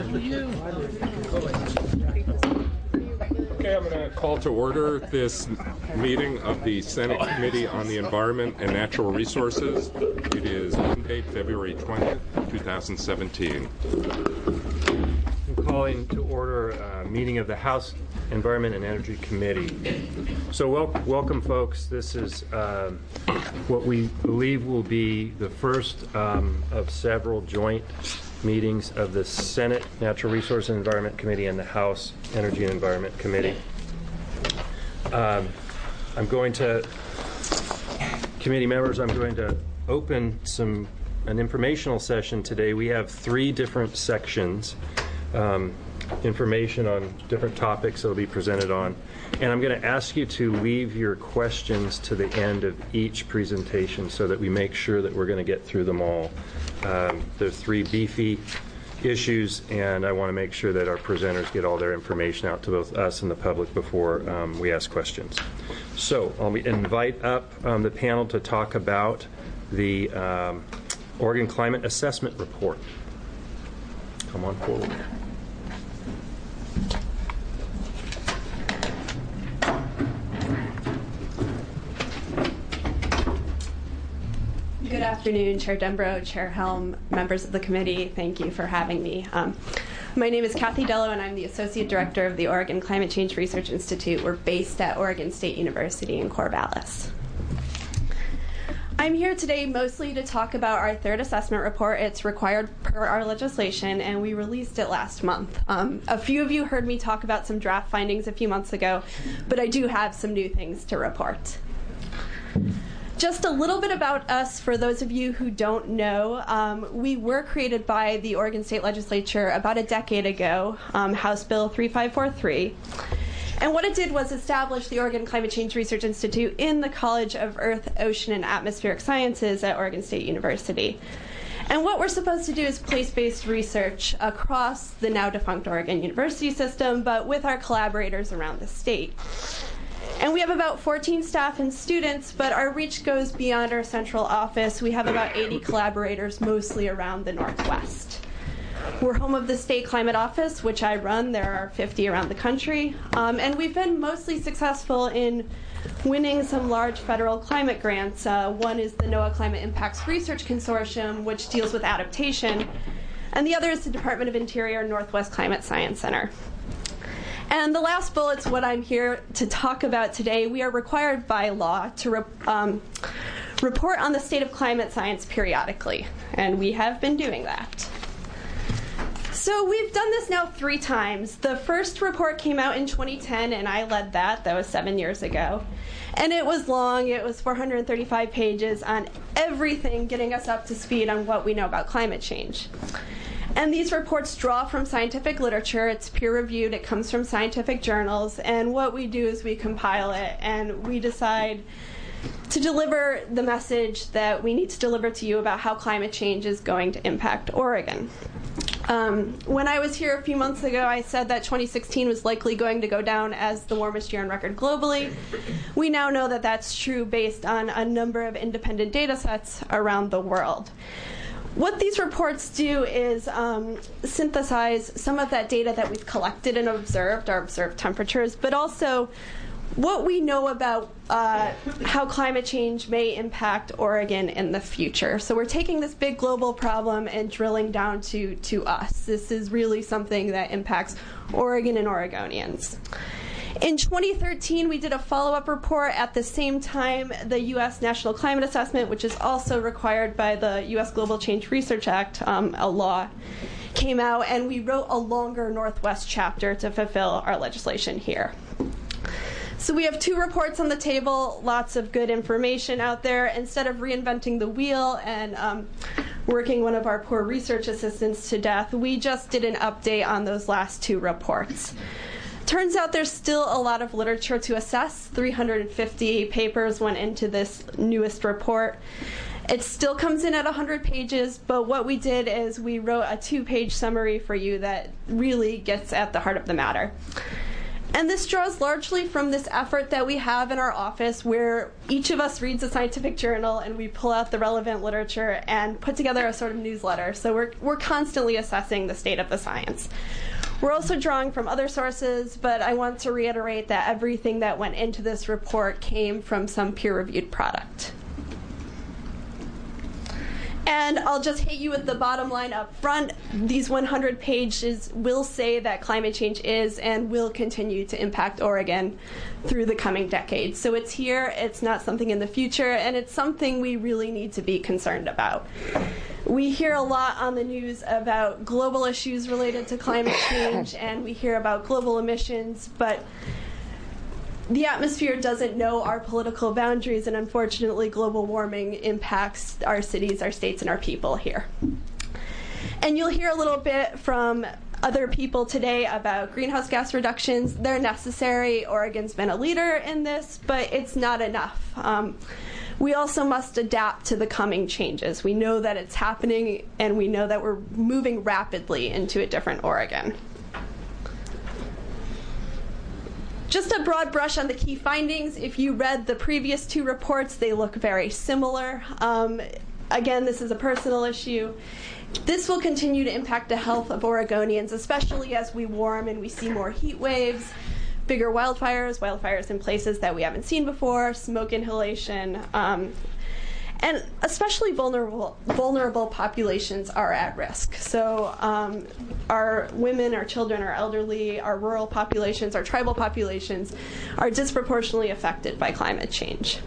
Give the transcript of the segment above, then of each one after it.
Okay, I'm going to call to order this meeting of the Senate Committee on the Environment and Natural Resources. It is Monday, February 20th, 2017. I'm calling to order a meeting of the House Environment and Energy Committee. So welcome, folks. This is what we believe will be the first of several joint meetings of the Senate Natural Resource and Environment Committee and the House Energy and Environment Committee. Committee members, I'm going to open an informational session today. We have 3 different sections, information on different topics that will be presented on. And I'm going to ask you to leave your questions to the end of each presentation so that we make sure that we're going to get through them all. There's 3 beefy issues, and I want to make sure that our presenters get all their information out to both us and the public before we ask questions. So I'll invite up the panel to talk about the Oregon Climate Assessment Report. Come on forward. Good afternoon, Chair Dembro, Chair Helm, members of the committee. Thank you for having me. My name is Kathy Dello, and I'm the Associate Director of the Oregon Climate Change Research Institute. We're based at Oregon State University in Corvallis. I'm here today mostly to talk about our 3rd assessment report. It's required per our legislation, and we released it last month. A few of you heard me talk about some draft findings a few months ago, but I do have some new things to report. Just a little bit about us for those of you who don't know. We were created by the Oregon State Legislature about a decade ago, House Bill 3543. And what it did was establish the Oregon Climate Change Research Institute in the College of Earth, Ocean, and Atmospheric Sciences at Oregon State University. And what we're supposed to do is place-based research across the now-defunct Oregon University system, but with our collaborators around the state. And we have about 14 staff and students, but our reach goes beyond our central office. We have about 80 collaborators, mostly around the Northwest. We're home of the State Climate Office, which I run. There are 50 around the country. And we've been mostly successful in winning some large federal climate grants. One is the NOAA Climate Impacts Research Consortium, which deals with adaptation. And the other is the Department of Interior Northwest Climate Science Center. And the last bullet's what I'm here to talk about today. We are required by law to report on the state of climate science periodically, and we have been doing that. So we've done this now 3 times. The first report came out in 2010, and I led that. That was 7 years ago. And it was long. It was 435 pages on everything, getting us up to speed on what we know about climate change. And these reports draw from scientific literature. It's peer-reviewed. It comes from scientific journals. And what we do is we compile it, and we decide to deliver the message that we need to deliver to you about how climate change is going to impact Oregon. When I was here a few months ago, I said that 2016 was likely going to go down as the warmest year on record globally. We now know that that's true based on a number of independent data sets around the world. What these reports do is synthesize some of that data that we've collected and observed, our observed temperatures, but also what we know about how climate change may impact Oregon in the future. So we're taking this big global problem and drilling down to us. This is really something that impacts Oregon and Oregonians. In 2013, we did a follow-up report at the same time the U.S. National Climate Assessment, which is also required by the U.S. Global Change Research Act, a law, came out, and we wrote a longer Northwest chapter to fulfill our legislation here. So we have 2 reports on the table, lots of good information out there. Instead of reinventing the wheel and working one of our poor research assistants to death, we just did an update on those last 2 reports. Turns out there's still a lot of literature to assess. 350 papers went into this newest report. It still comes in at 100 pages, but what we did is we wrote a 2-page summary for you that really gets at the heart of the matter. And this draws largely from this effort that we have in our office where each of us reads a scientific journal and we pull out the relevant literature and put together a sort of newsletter. So we're constantly assessing the state of the science. We're also drawing from other sources, but I want to reiterate that everything that went into this report came from some peer-reviewed product. And I'll just hit you with the bottom line up front. These 100 pages will say that climate change is and will continue to impact Oregon through the coming decades. So it's here, it's not something in the future, and it's something we really need to be concerned about. We hear a lot on the news about global issues related to climate change, and we hear about global emissions, but the atmosphere doesn't know our political boundaries, and unfortunately, global warming impacts our cities, our states, and our people here. And you'll hear a little bit from other people today about greenhouse gas reductions. They're necessary. Oregon's been a leader in this, but it's not enough. We also must adapt to the coming changes. We know that it's happening, and we know that we're moving rapidly into a different Oregon. Just a broad brush on the key findings. If you read the previous two reports, they look very similar. Again, this is a personal issue. This will continue to impact the health of Oregonians, especially as we warm and we see more heat waves, bigger wildfires in places that we haven't seen before, smoke inhalation, and especially vulnerable populations are at risk. So our women, our children, our elderly, our rural populations, our tribal populations are disproportionately affected by climate change.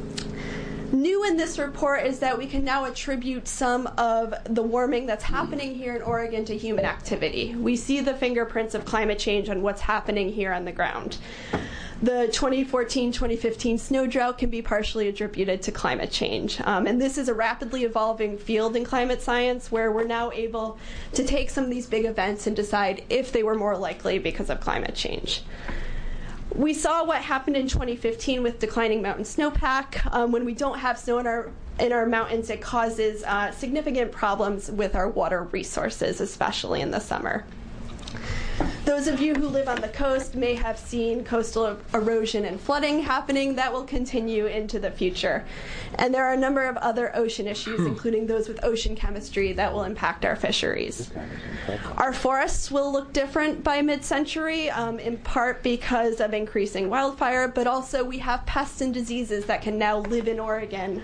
New in this report is that we can now attribute some of the warming that's happening here in Oregon to human activity. We see the fingerprints of climate change on what's happening here on the ground. The 2014-2015 snow drought can be partially attributed to climate change. And this is a rapidly evolving field in climate science where we're now able to take some of these big events and decide if they were more likely because of climate change. We saw what happened in 2015 with declining mountain snowpack. When we don't have snow in our mountains, it causes significant problems with our water resources, especially in the summer. Those of you who live on the coast may have seen coastal erosion and flooding happening. That will continue into the future. And there are a number of other ocean issues, including those with ocean chemistry, that will impact our fisheries. Our forests will look different by mid-century, in part because of increasing wildfire, but also we have pests and diseases that can now live in Oregon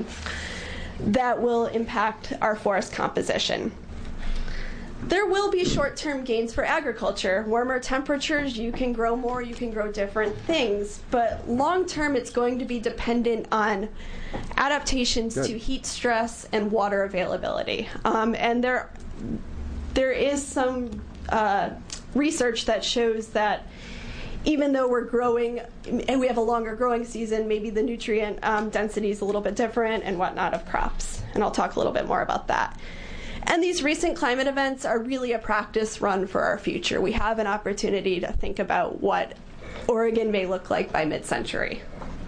that will impact our forest composition. There will be short-term gains for agriculture. Warmer temperatures, you can grow more, you can grow different things. But long-term, it's going to be dependent on adaptations to heat stress and water availability. And there is some research that shows that even though we're growing and we have a longer growing season, maybe the nutrient density is a little bit different and whatnot of crops. And I'll talk a little bit more about that. And these recent climate events are really a practice run for our future. We have an opportunity to think about what Oregon may look like by mid-century.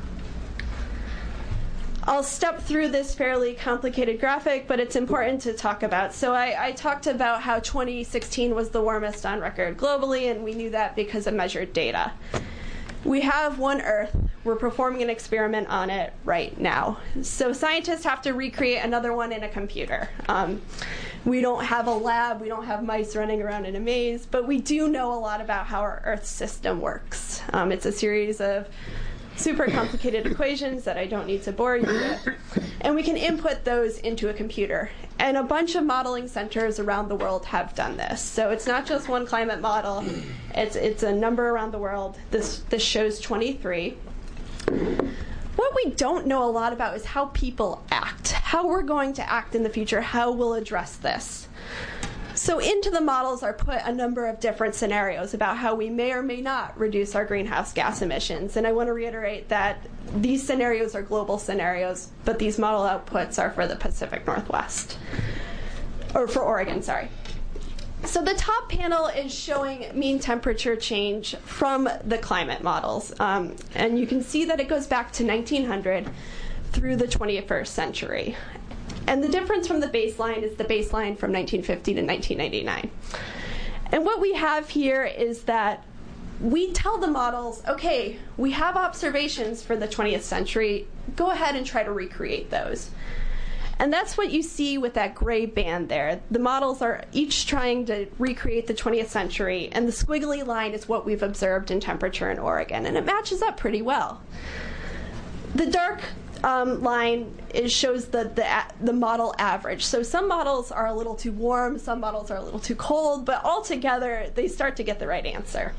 I'll step through this fairly complicated graphic, but it's important to talk about. So I talked about how 2016 was the warmest on record globally, and we knew that because of measured data. We have one Earth. We're performing an experiment on it right now. So scientists have to recreate another one in a computer. We don't have a lab, we don't have mice running around in a maze, but we do know a lot about how our Earth system works. It's a series of super complicated equations that I don't need to bore you with. And we can input those into a computer. And a bunch of modeling centers around the world have done this. So it's not just one climate model, it's a number around the world. This shows 23. What we don't know a lot about is how people act, how we're going to act in the future, how we'll address this. So into the models are put a number of different scenarios about how we may or may not reduce our greenhouse gas emissions. And I want to reiterate that these scenarios are global scenarios, but these model outputs are for the Pacific Northwest, or for Oregon, sorry. So the top panel is showing mean temperature change from the climate models. And you can see that it goes back to 1900 through the 21st century. And the difference from the baseline is the baseline from 1950 to 1999. And what we have here is that we tell the models, okay, we have observations for the 20th century, go ahead and try to recreate those. And that's what you see with that gray band there. The models are each trying to recreate the 20th century, and the squiggly line is what we've observed in temperature in Oregon, and it matches up pretty well. The dark line shows the model average. So some models are a little too warm, some models are a little too cold, but altogether they start to get the right answer.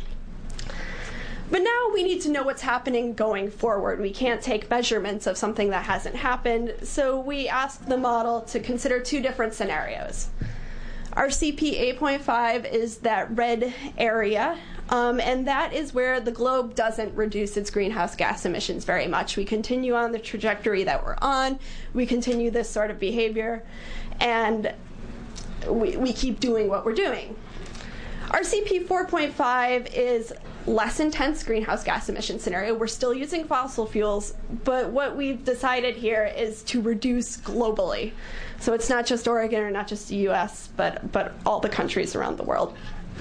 But now we need to know what's happening going forward. We can't take measurements of something that hasn't happened, so we ask the model to consider two different scenarios. Our CP 8.5 is that red area, and that is where the globe doesn't reduce its greenhouse gas emissions very much. We continue on the trajectory that we're on, we continue this sort of behavior, and we keep doing what we're doing. Our CP 4.5 is less intense greenhouse gas emission scenario. We're still using fossil fuels, but what we've decided here is to reduce globally. So it's not just Oregon or not just the US, but all the countries around the world.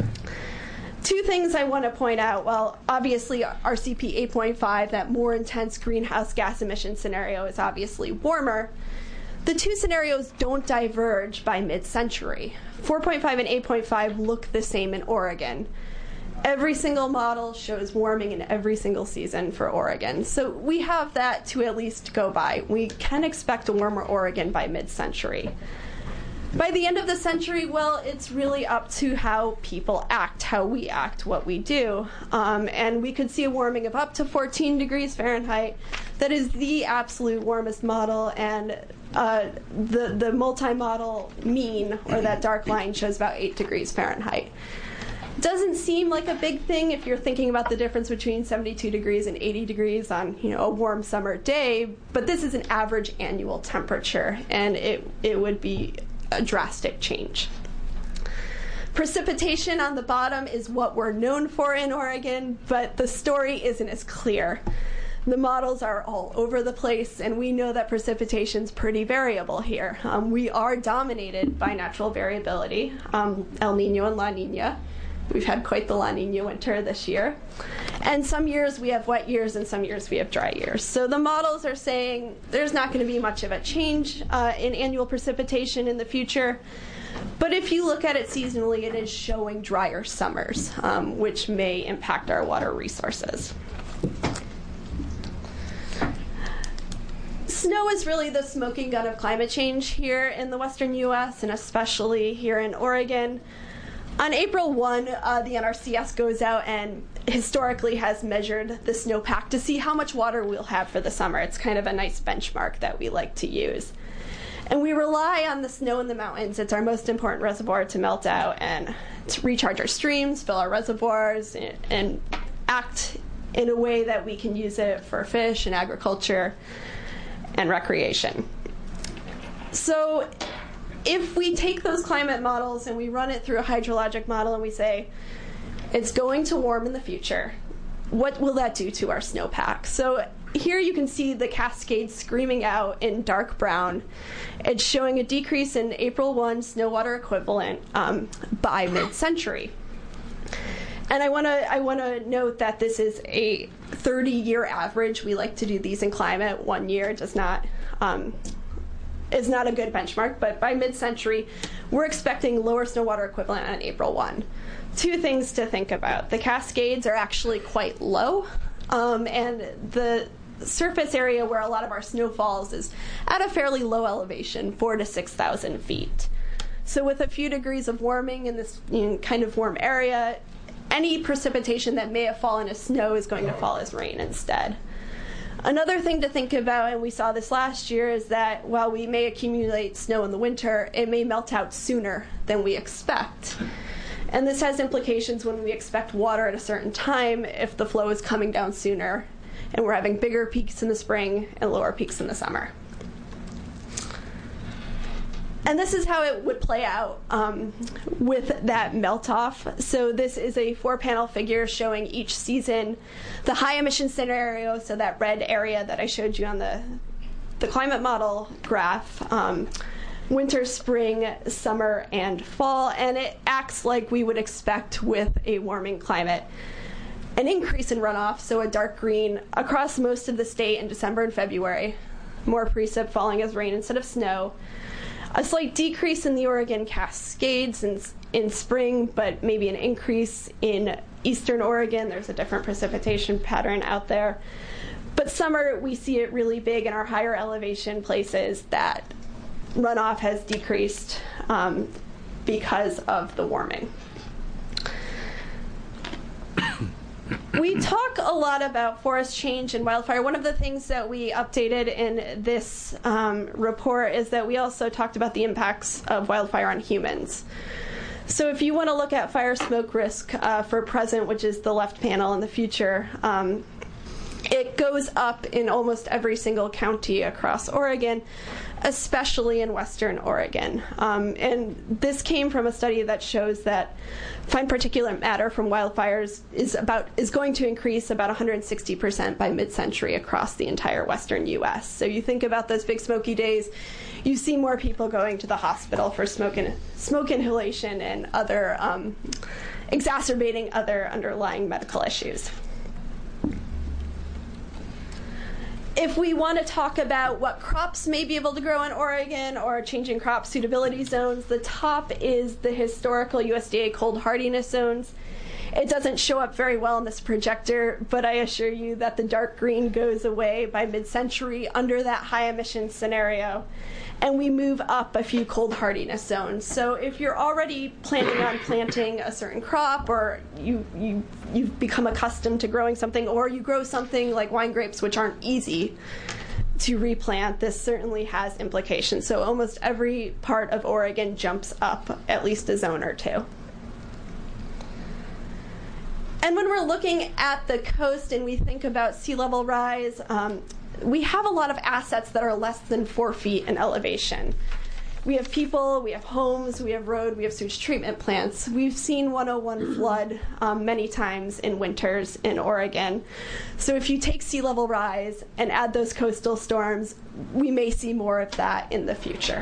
Two things I want to point out. Well, obviously our CP 8.5, that more intense greenhouse gas emission scenario, is obviously warmer. The two scenarios don't diverge by mid-century. 4.5 and 8.5 look the same in Oregon. Every single model shows warming in every single season for Oregon. So we have that to at least go by. We can expect a warmer Oregon by mid-century. By the end of the century, well, it's really up to how people act, how we act, what we do. And we could see a warming of up to 14 degrees Fahrenheit. That is the absolute warmest model, and the multi-model mean, or that dark line, shows about 8 degrees Fahrenheit. Doesn't seem like a big thing if you're thinking about the difference between 72 degrees and 80 degrees on, a warm summer day, but this is an average annual temperature, and it would be a drastic change. Precipitation on the bottom is what we're known for in Oregon, but the story isn't as clear. The models are all over the place, and we know that precipitation's pretty variable here. We are dominated by natural variability, El Nino and La Nina. We've had quite the La Nina winter this year. And some years we have wet years, and some years we have dry years. So the models are saying there's not going to be much of a change in annual precipitation in the future. But if you look at it seasonally, it is showing drier summers, which may impact our water resources. Snow is really the smoking gun of climate change here in the western U.S., and especially here in Oregon. On April 1, the NRCS goes out and historically has measured the snowpack to see how much water we'll have for the summer. It's kind of a nice benchmark that we like to use. And we rely on the snow in the mountains. It's our most important reservoir to melt out and to recharge our streams, fill our reservoirs, and act in a way that we can use it for fish and agriculture and recreation. So if we take those climate models and we run it through a hydrologic model and we say, it's going to warm in the future, what will that do to our snowpack? So here you can see the Cascades screaming out in dark brown. It's showing a decrease in April 1 snow water equivalent by mid-century. And I want to note that this is a 30-year average. We like to do these in climate. 1 year does not is not a good benchmark, but by mid-century, we're expecting lower snow water equivalent on April 1. Two things to think about. The Cascades are actually quite low, and the surface area where a lot of our snow falls is at a fairly low elevation, 4,000 to 6,000 feet. So with a few degrees of warming in this kind of warm area, any precipitation that may have fallen as snow is going to fall as rain instead. Another thing to think about, and we saw this last year, is that while we may accumulate snow in the winter, it may melt out sooner than we expect. And this has implications when we expect water at a certain time if the flow is coming down sooner, and we're having bigger peaks in the spring and lower peaks in the summer. And this is how it would play out with that melt-off. So this is a 4-panel figure showing each season the high-emission scenario, so that red area that I showed you on the climate model graph, winter, spring, summer, and fall, and it acts like we would expect with a warming climate. an increase in runoff, so a dark green, across most of the state in December and February, more precip falling as rain instead of snow, a slight decrease in the Oregon Cascades in spring, but maybe an increase in eastern Oregon. There's a different precipitation pattern out there. But summer, we see it really big in our higher elevation places that runoff has decreased because of the warming. We talk a lot about forest change and wildfire. One of the things that we updated in this report is that we also talked about the impacts of wildfire on humans. So if you want to look at fire smoke risk for present, which is the left panel, in the future, it goes up in almost every single county across Oregon, especially in western Oregon. And this came from a study that shows that fine particulate matter from wildfires is going to increase about 160% by mid-century across the entire western U.S. So you think about those big smoky days, you see more people going to the hospital for smoke inhalation and other exacerbating other underlying medical issues. If we want to talk about what crops may be able to grow in Oregon or changing crop suitability zones, the top is the historical USDA cold hardiness zones. It doesn't show up very well in this projector, but I assure you that the dark green goes away by mid-century under that high emission scenario, and we move up a few cold hardiness zones. So if you're already planning on planting a certain crop, or you've become accustomed to growing something, or you grow something like wine grapes, which aren't easy to replant, this certainly has implications. So almost every part of Oregon jumps up at least a zone or two. And when we're looking at the coast and we think about sea level rise, we have a lot of assets that are less than 4 feet in elevation. We have people, we have homes, we have road, we have sewage treatment plants. We've seen 101 flood many times in winters in Oregon. So if you take sea level rise and add those coastal storms, we may see more of that in the future.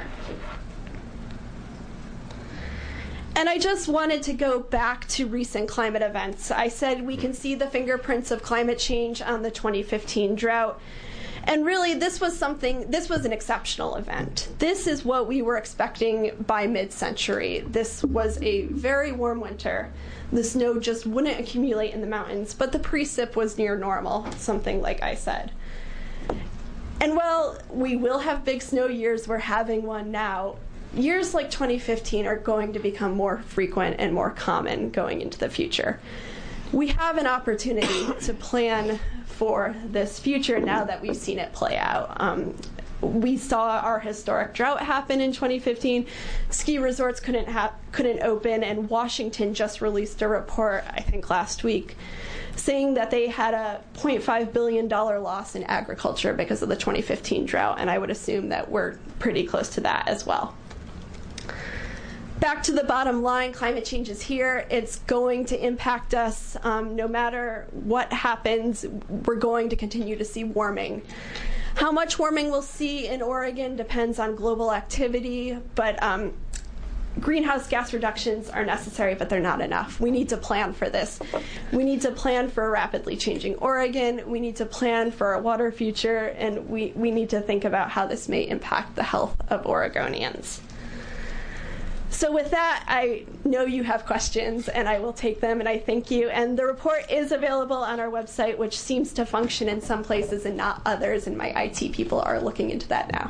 And I just wanted to go back to recent climate events. I said we can see the fingerprints of climate change on the 2015 drought. And really, this was an exceptional event. This is what we were expecting by mid-century. This was a very warm winter. The snow just wouldn't accumulate in the mountains, but the precip was near normal, something like I said. And while we will have big snow years, we're having one now, years like 2015 are going to become more frequent and more common going into the future. We have an opportunity to plan for this future now that we've seen it play out. We saw our historic drought happen in 2015. Ski resorts couldn't open, and Washington just released a report, I think last week, saying that they had a $0.5 billion loss in agriculture because of the 2015 drought, and I would assume that we're pretty close to that as well. Back to the bottom line, climate change is here. It's going to impact us. No matter what happens, we're going to continue to see warming. How much warming we'll see in Oregon depends on global activity, but greenhouse gas reductions are necessary, but they're not enough. We need to plan for this. We need to plan for a rapidly changing Oregon. We need to plan for a water future, and we need to think about how this may impact the health of Oregonians. So with that, I know you have questions, and I will take them, and I thank you. And the report is available on our website, which seems to function in some places and not others, and my IT people are looking into that now.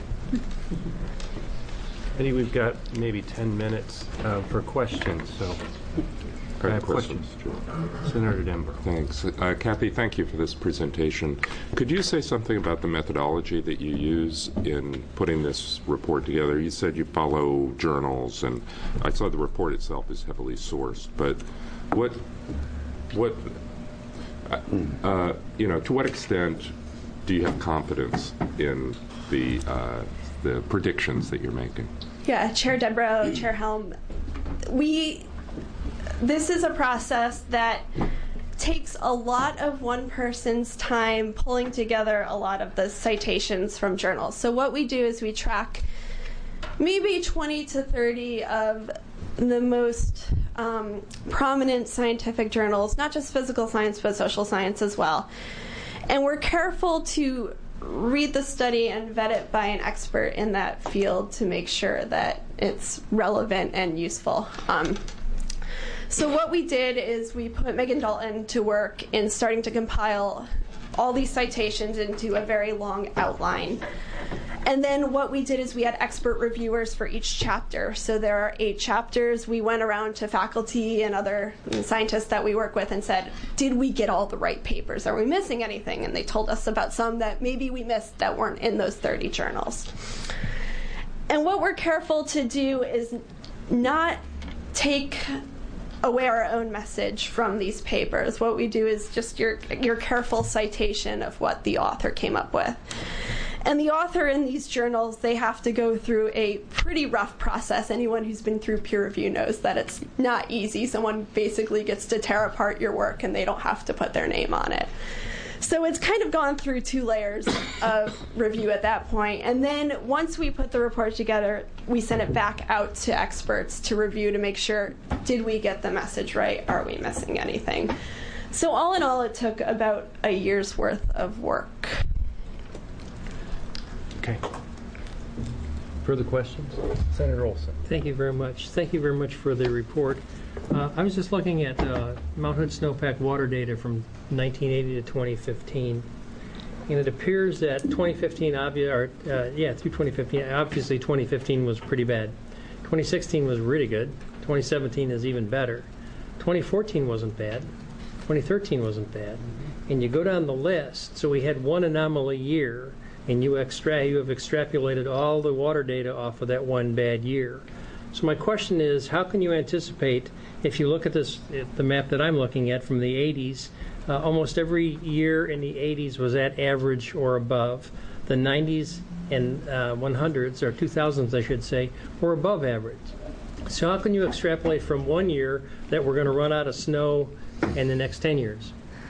Eddie, we've got maybe 10 minutes for questions, so I have questions. Senator Denbrough. Thanks. Kathy, thank you for this presentation. Could you say something about the methodology that you use in putting this report together? You said you follow journals, and I saw the report itself is heavily sourced, but to what extent do you have confidence in the predictions that you're making? Yeah, Chair Denbrough, Chair Helm, this is a process that takes a lot of one person's time pulling together a lot of the citations from journals. So what we do is we track maybe 20 to 30 of the most prominent scientific journals, not just physical science, but social science as well. And we're careful to read the study and vet it by an expert in that field to make sure that it's relevant and useful. So what we did is we put Megan Dalton to work in starting to compile all these citations into a very long outline. And then what we did is we had expert reviewers for each chapter. So there are 8 chapters. We went around to faculty and other scientists that we work with and said, did we get all the right papers? Are we missing anything? And they told us about some that maybe we missed that weren't in those 30 journals. And what we're careful to do is not take away our own message from these papers. What we do is just your careful citation of what the author came up with. And the author in these journals, they have to go through a pretty rough process. Anyone who's been through peer review knows that it's not easy. Someone basically gets to tear apart your work and they don't have to put their name on it. So it's kind of gone through 2 layers of review at that point. And then once we put the report together, we send it back out to experts to review to make sure, did we get the message right? Are we missing anything? So all in all, it took about a year's worth of work. Okay. Further questions? Senator Olson. Thank you very much. Thank you very much for the report. I was just looking at Mount Hood snowpack water data from 1980 to 2015, and it appears that 2015, through 2015, obviously 2015 was pretty bad. 2016 was really good. 2017 is even better. 2014 wasn't bad. 2013 wasn't bad. And you go down the list, so we had one anomaly year, and you have extrapolated all the water data off of that one bad year. So my question is, how can you anticipate, if you look at the map that I'm looking at from the 80s, almost every year in the 80s was at average or above. The 90s and 100s, or 2000s I should say, were above average. So how can you extrapolate from one year that we're going to run out of snow in the next 10 years?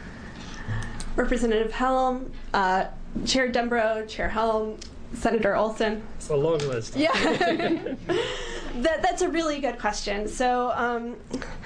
Representative Helm, Chair Dembrow, Chair Helm, Senator Olson. It's a long list. Yeah. That's a really good question. So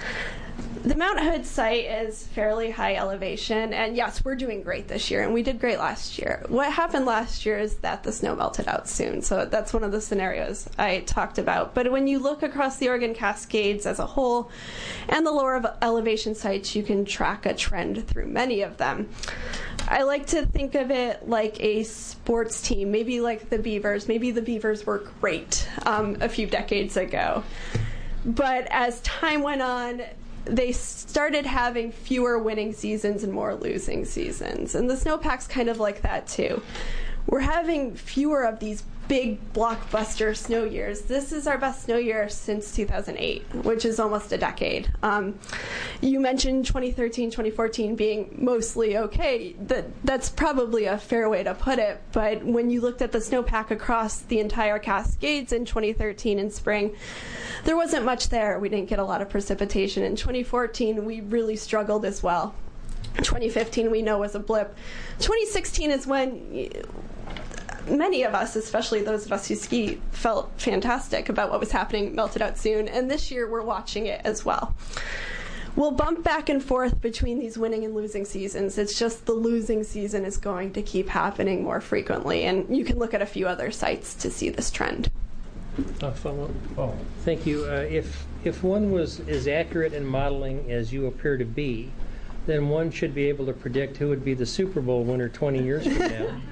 the Mount Hood site is fairly high elevation, and yes, we're doing great this year, and we did great last year. What happened last year is that the snow melted out soon, so that's one of the scenarios I talked about. But when you look across the Oregon Cascades as a whole and the lower elevation sites, you can track a trend through many of them. I like to think of it like a sports team, maybe like the Beavers. Maybe the Beavers were great a few decades ago. But as time went on, they started having fewer winning seasons and more losing seasons. And the snowpack's kind of like that, too. We're having fewer of these big blockbuster snow years. This is our best snow year since 2008, which is almost a decade. You mentioned 2013, 2014 being mostly okay. That's probably a fair way to put it, but when you looked at the snowpack across the entire Cascades in 2013 in spring, there wasn't much there. We didn't get a lot of precipitation. In 2014, we really struggled as well. 2015 we know was a blip. 2016 is when many of us, especially those of us who ski, felt fantastic about what was happening, melted out soon, and this year we're watching it as well. We'll bump back and forth between these winning and losing seasons. It's just the losing season is going to keep happening more frequently, and you can look at a few other sites to see this trend. Follow-up. Oh, thank you. If one was as accurate in modeling as you appear to be, then one should be able to predict who would be the Super Bowl winner 20 years from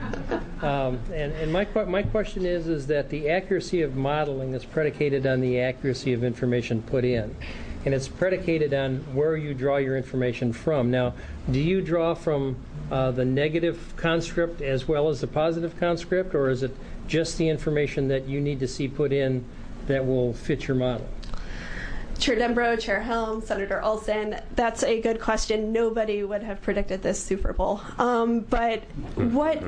now. And my question is that the accuracy of modeling is predicated on the accuracy of information put in. And it's predicated on where you draw your information from. Now, do you draw from the negative conscript as well as the positive conscript, or is it just the information that you need to see put in that will fit your model? Chair Dembrow, Chair Helm, Senator Olson, that's a good question. Nobody would have predicted this Super Bowl. But what...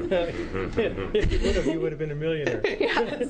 If you would have, you would have been a millionaire. Yes.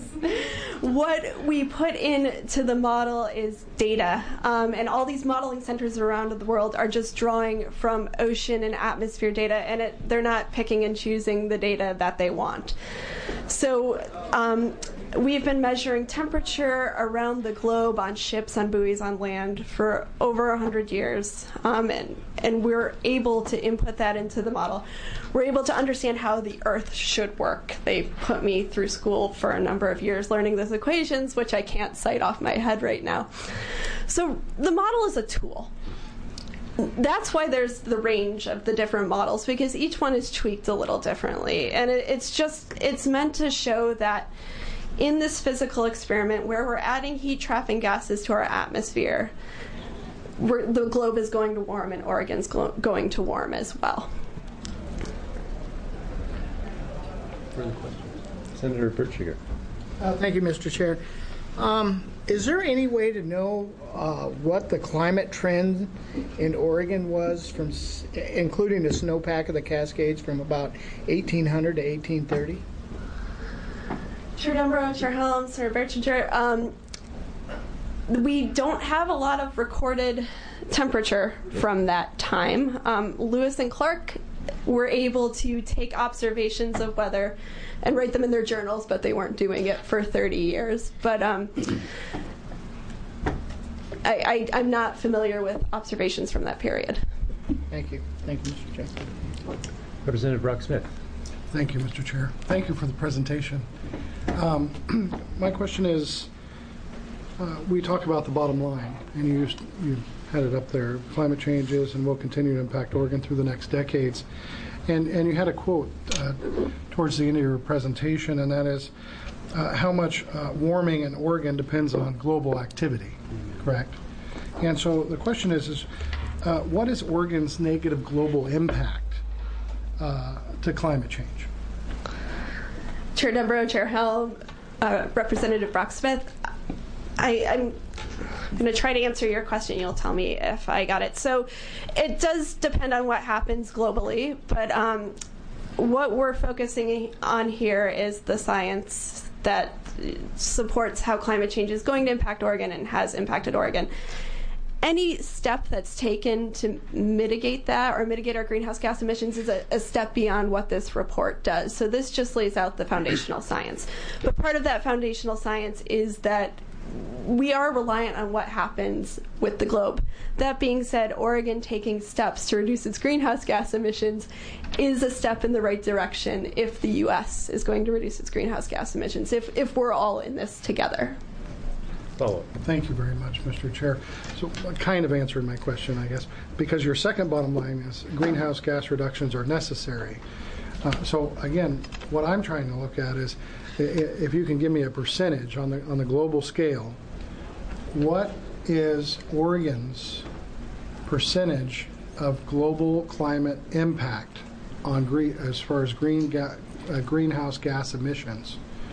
What we put into the model is data. And all these modeling centers around the world are just drawing from ocean and atmosphere data, and they're not picking and choosing the data that they want. We've been measuring temperature around the globe on ships, on buoys, on land for over 100 years, and we're able to input that into the model. We're able to understand how the Earth should work. They put me through school for a number of years learning those equations, which I can't cite off my head right now. So the model is a tool. That's why there's the range of the different models, because each one is tweaked a little differently. And it's meant to show that in this physical experiment where we're adding heat-trapping gases to our atmosphere, the globe is going to warm and Oregon's going to warm as well. Further questions? Senator Bertschiger. Thank you, Mr. Chair. Is there any way to know what the climate trend in Oregon was, including the snowpack of the Cascades, from about 1800 to 1830? Chair Dunborough, Chair Helm, Senator Bertschiger, we don't have a lot of recorded temperature from that time. Lewis and Clark were able to take observations of weather and write them in their journals, but they weren't doing it for 30 years. But I'm not familiar with observations from that period. Thank you. Thank you, Mr. Chair. Representative Brock Smith. Thank you, Mr. Chair. Thank you for the presentation. My question is, we talk about the bottom line, and you had it up there. Climate change is and will continue to impact Oregon through the next decades. And you had a quote towards the end of your presentation, and that is how much warming in Oregon depends on global activity, correct? And so the question is what is Oregon's negative global impact to climate change? Chair Dunborough, Chair Helm, Representative Brock Smith, I'm going to try to answer your question. You'll tell me if I got it. So it does depend on what happens globally, but what we're focusing on here is the science that supports how climate change is going to impact Oregon and has impacted Oregon. Any step that's taken to mitigate that or mitigate our greenhouse gas emissions is a step beyond what this report does. So this just lays out the foundational science. But part of that foundational science is that we are reliant on what happens with the globe. That being said, Oregon taking steps to reduce its greenhouse gas emissions is a step in the right direction if the U.S. is going to reduce its greenhouse gas emissions, if we're all in this together. Follow-up. Thank you very much, Mr. Chair. So kind of answered my question, I guess, because your second bottom line is greenhouse gas reductions are necessary. So again, what I'm trying to look at is if you can give me a percentage on the global scale, what is Oregon's percentage of global climate impact on as far as greenhouse gas emissions?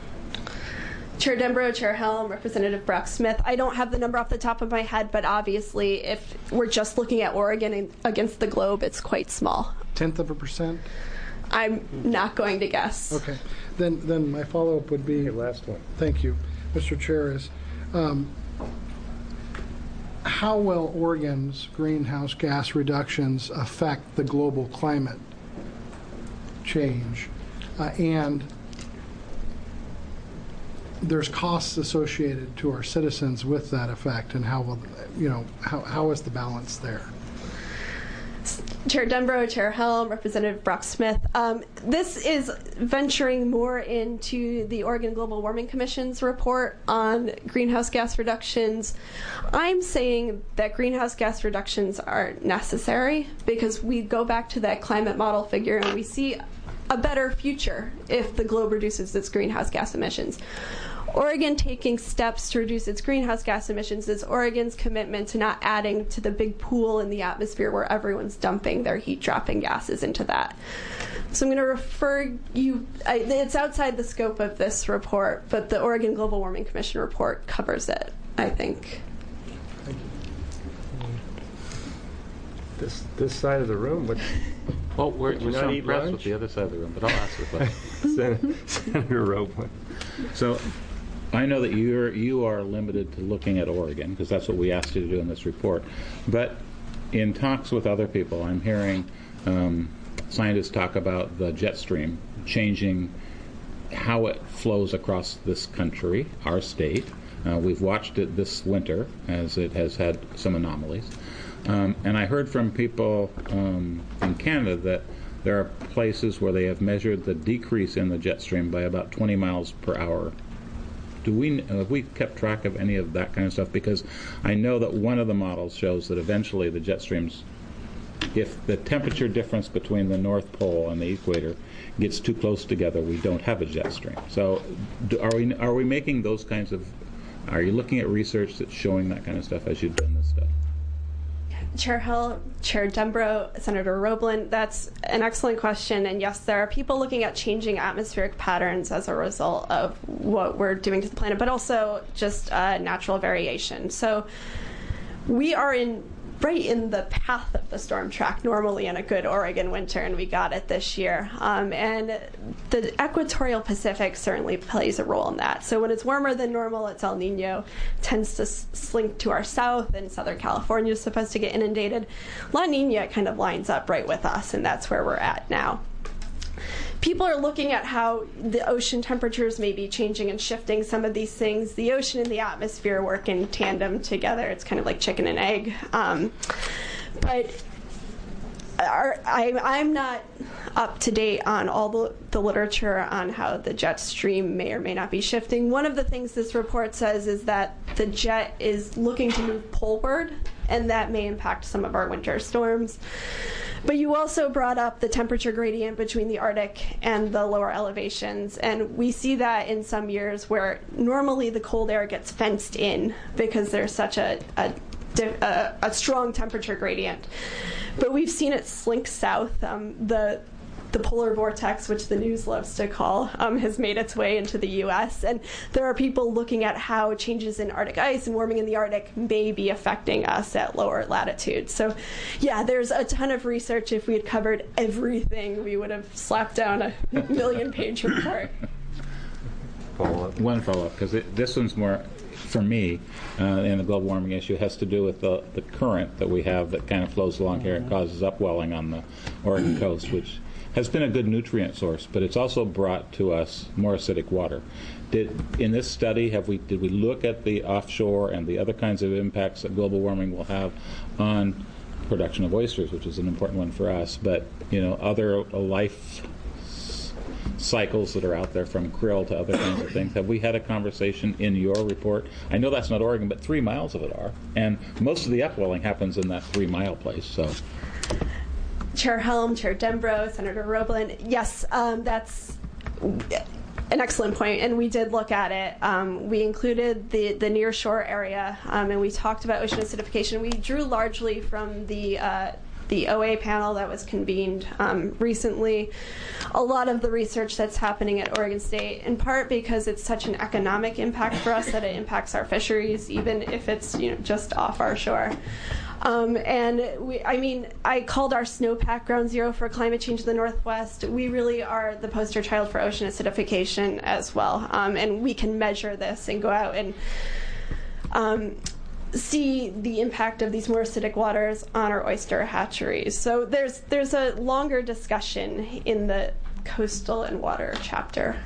Chair Dunborough, Chair Helm, Representative Brock Smith. I don't have the number off the top of my head, but obviously if we're just looking at Oregon against the globe, it's quite small. 0.1%? I'm not going to guess. Okay. Then my follow-up would be... Okay, last one. Thank you, Mr. Chair, is how will Oregon's greenhouse gas reductions affect the global climate change? And there's costs associated to our citizens with that effect, and how is the balance there? Chair Dunborough, Chair Helm, Representative Brock Smith. This is venturing more into the Oregon Global Warming Commission's report on greenhouse gas reductions. I'm saying that greenhouse gas reductions are necessary because we go back to that climate model figure and we see a better future if the globe reduces its greenhouse gas emissions. Oregon taking steps to reduce its greenhouse gas emissions is Oregon's commitment to not adding to the big pool in the atmosphere where everyone's dumping their heat-trapping gases into that. So I'm going to refer you, it's outside the scope of this report, but the Oregon Global Warming Commission report covers it, I think. Thank you. This side of the room, what? Well, we're not so eat impressed lunch? with the other side of the room, but I'll ask the question. Senator Ropeland. So I know that you are limited to looking at Oregon, because that's what we asked you to do in this report. But in talks with other people, I'm hearing scientists talk about the jet stream changing how it flows across this country, our state. We've watched it this winter as it has had some anomalies. And I heard from people in Canada that there are places where they have measured the decrease in the jet stream by about 20 miles per hour. Have we kept track of any of that kind of stuff? Because I know that one of the models shows that eventually the jet streams, if the temperature difference between the North Pole and the equator gets too close together, we don't have a jet stream. So are we making those kinds of, are you looking at research that's showing that kind of stuff as you've done this stuff? Chair Hill, Chair Dembrow, Senator Roblin, that's an excellent question. And yes, there are people looking at changing atmospheric patterns as a result of what we're doing to the planet, but also just natural variation. So we are right in the path of the storm track normally in a good Oregon winter, and we got it this year. And the equatorial Pacific certainly plays a role in that. So when it's warmer than normal, it's El Nino, tends to slink to our south, and Southern California is supposed to get inundated. La Nina kind of lines up right with us, and that's where we're at now. People are looking at how the ocean temperatures may be changing and shifting some of these things. The ocean and the atmosphere work in tandem together. It's kind of like chicken and egg. But I'm not up to date on all the literature on how the jet stream may or may not be shifting. One of the things this report says is that the jet is looking to move poleward, and that may impact some of our winter storms. But you also brought up the temperature gradient between the Arctic and the lower elevations, and we see that in some years where normally the cold air gets fenced in because there's such a strong temperature gradient. But we've seen it slink south. The polar vortex, which the news loves to call, has made its way into the U.S., and there are people looking at how changes in Arctic ice and warming in the Arctic may be affecting us at lower latitudes. So, yeah, there's a ton of research. If we had covered everything, we would have slapped down a million-page report. One follow-up, because this one's more, for me, and the global warming issue has to do with the current that we have that kind of flows along here and causes upwelling on the Oregon coast, which has been a good nutrient source, but it's also brought to us more acidic water. In this study, did we look at the offshore and the other kinds of impacts that global warming will have on production of oysters, which is an important one for us, but other life cycles that are out there, from krill to other kinds of things? Have we had a conversation in your report? I know that's not Oregon, but 3 miles of it are, and most of the upwelling happens in that 3-mile place. So. Chair Helm, Chair Dembrow, Senator Roblin, yes, that's an excellent point, and we did look at it. We included the nearshore area, and we talked about ocean acidification. We drew largely from the OA panel that was convened recently. A lot of the research that's happening at Oregon State, in part because it's such an economic impact for us that it impacts our fisheries, even if it's just off our shore. I called our snowpack ground zero for climate change in the Northwest. We really are the poster child for ocean acidification as well, and we can measure this and go out and see the impact of these more acidic waters on our oyster hatcheries. So there's a longer discussion in the coastal and water chapter.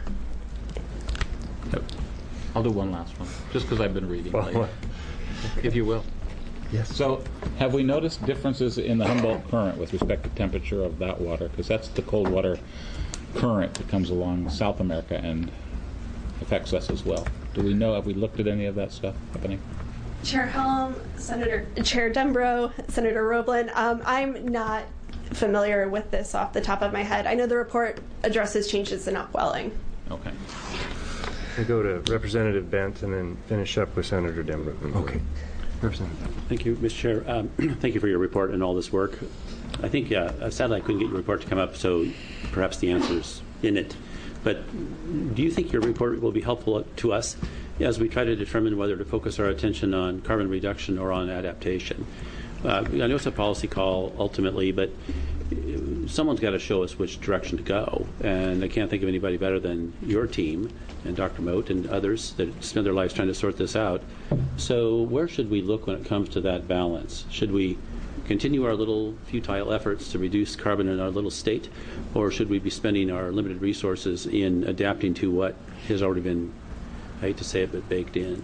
I'll do one last one, just because I've been reading lately, if you will. Yes. So have we noticed differences in the Humboldt Current with respect to temperature of that water? Because that's the cold water current that comes along South America and affects us as well. Do we know, have we looked at any of that stuff happening? Chair Helm, Chair Dembrow, Senator Roblin, I'm not familiar with this off the top of my head. I know the report addresses changes in upwelling. Okay. We'll go to Representative Bent and then finish up with Senator Dembrow. Okay. Thank you, Mr. Chair. Thank you for your report and all this work. I think, sadly, I couldn't get your report to come up, so perhaps the answer's in it. But do you think your report will be helpful to us as we try to determine whether to focus our attention on carbon reduction or on adaptation? I know it's a policy call ultimately, but someone's got to show us which direction to go. And I can't think of anybody better than your team and Dr. Moat and others that spend their lives trying to sort this out. So where should we look when it comes to that balance? Should we continue our little futile efforts to reduce carbon in our little state, or should we be spending our limited resources in adapting to what has already been, I hate to say it, but baked in?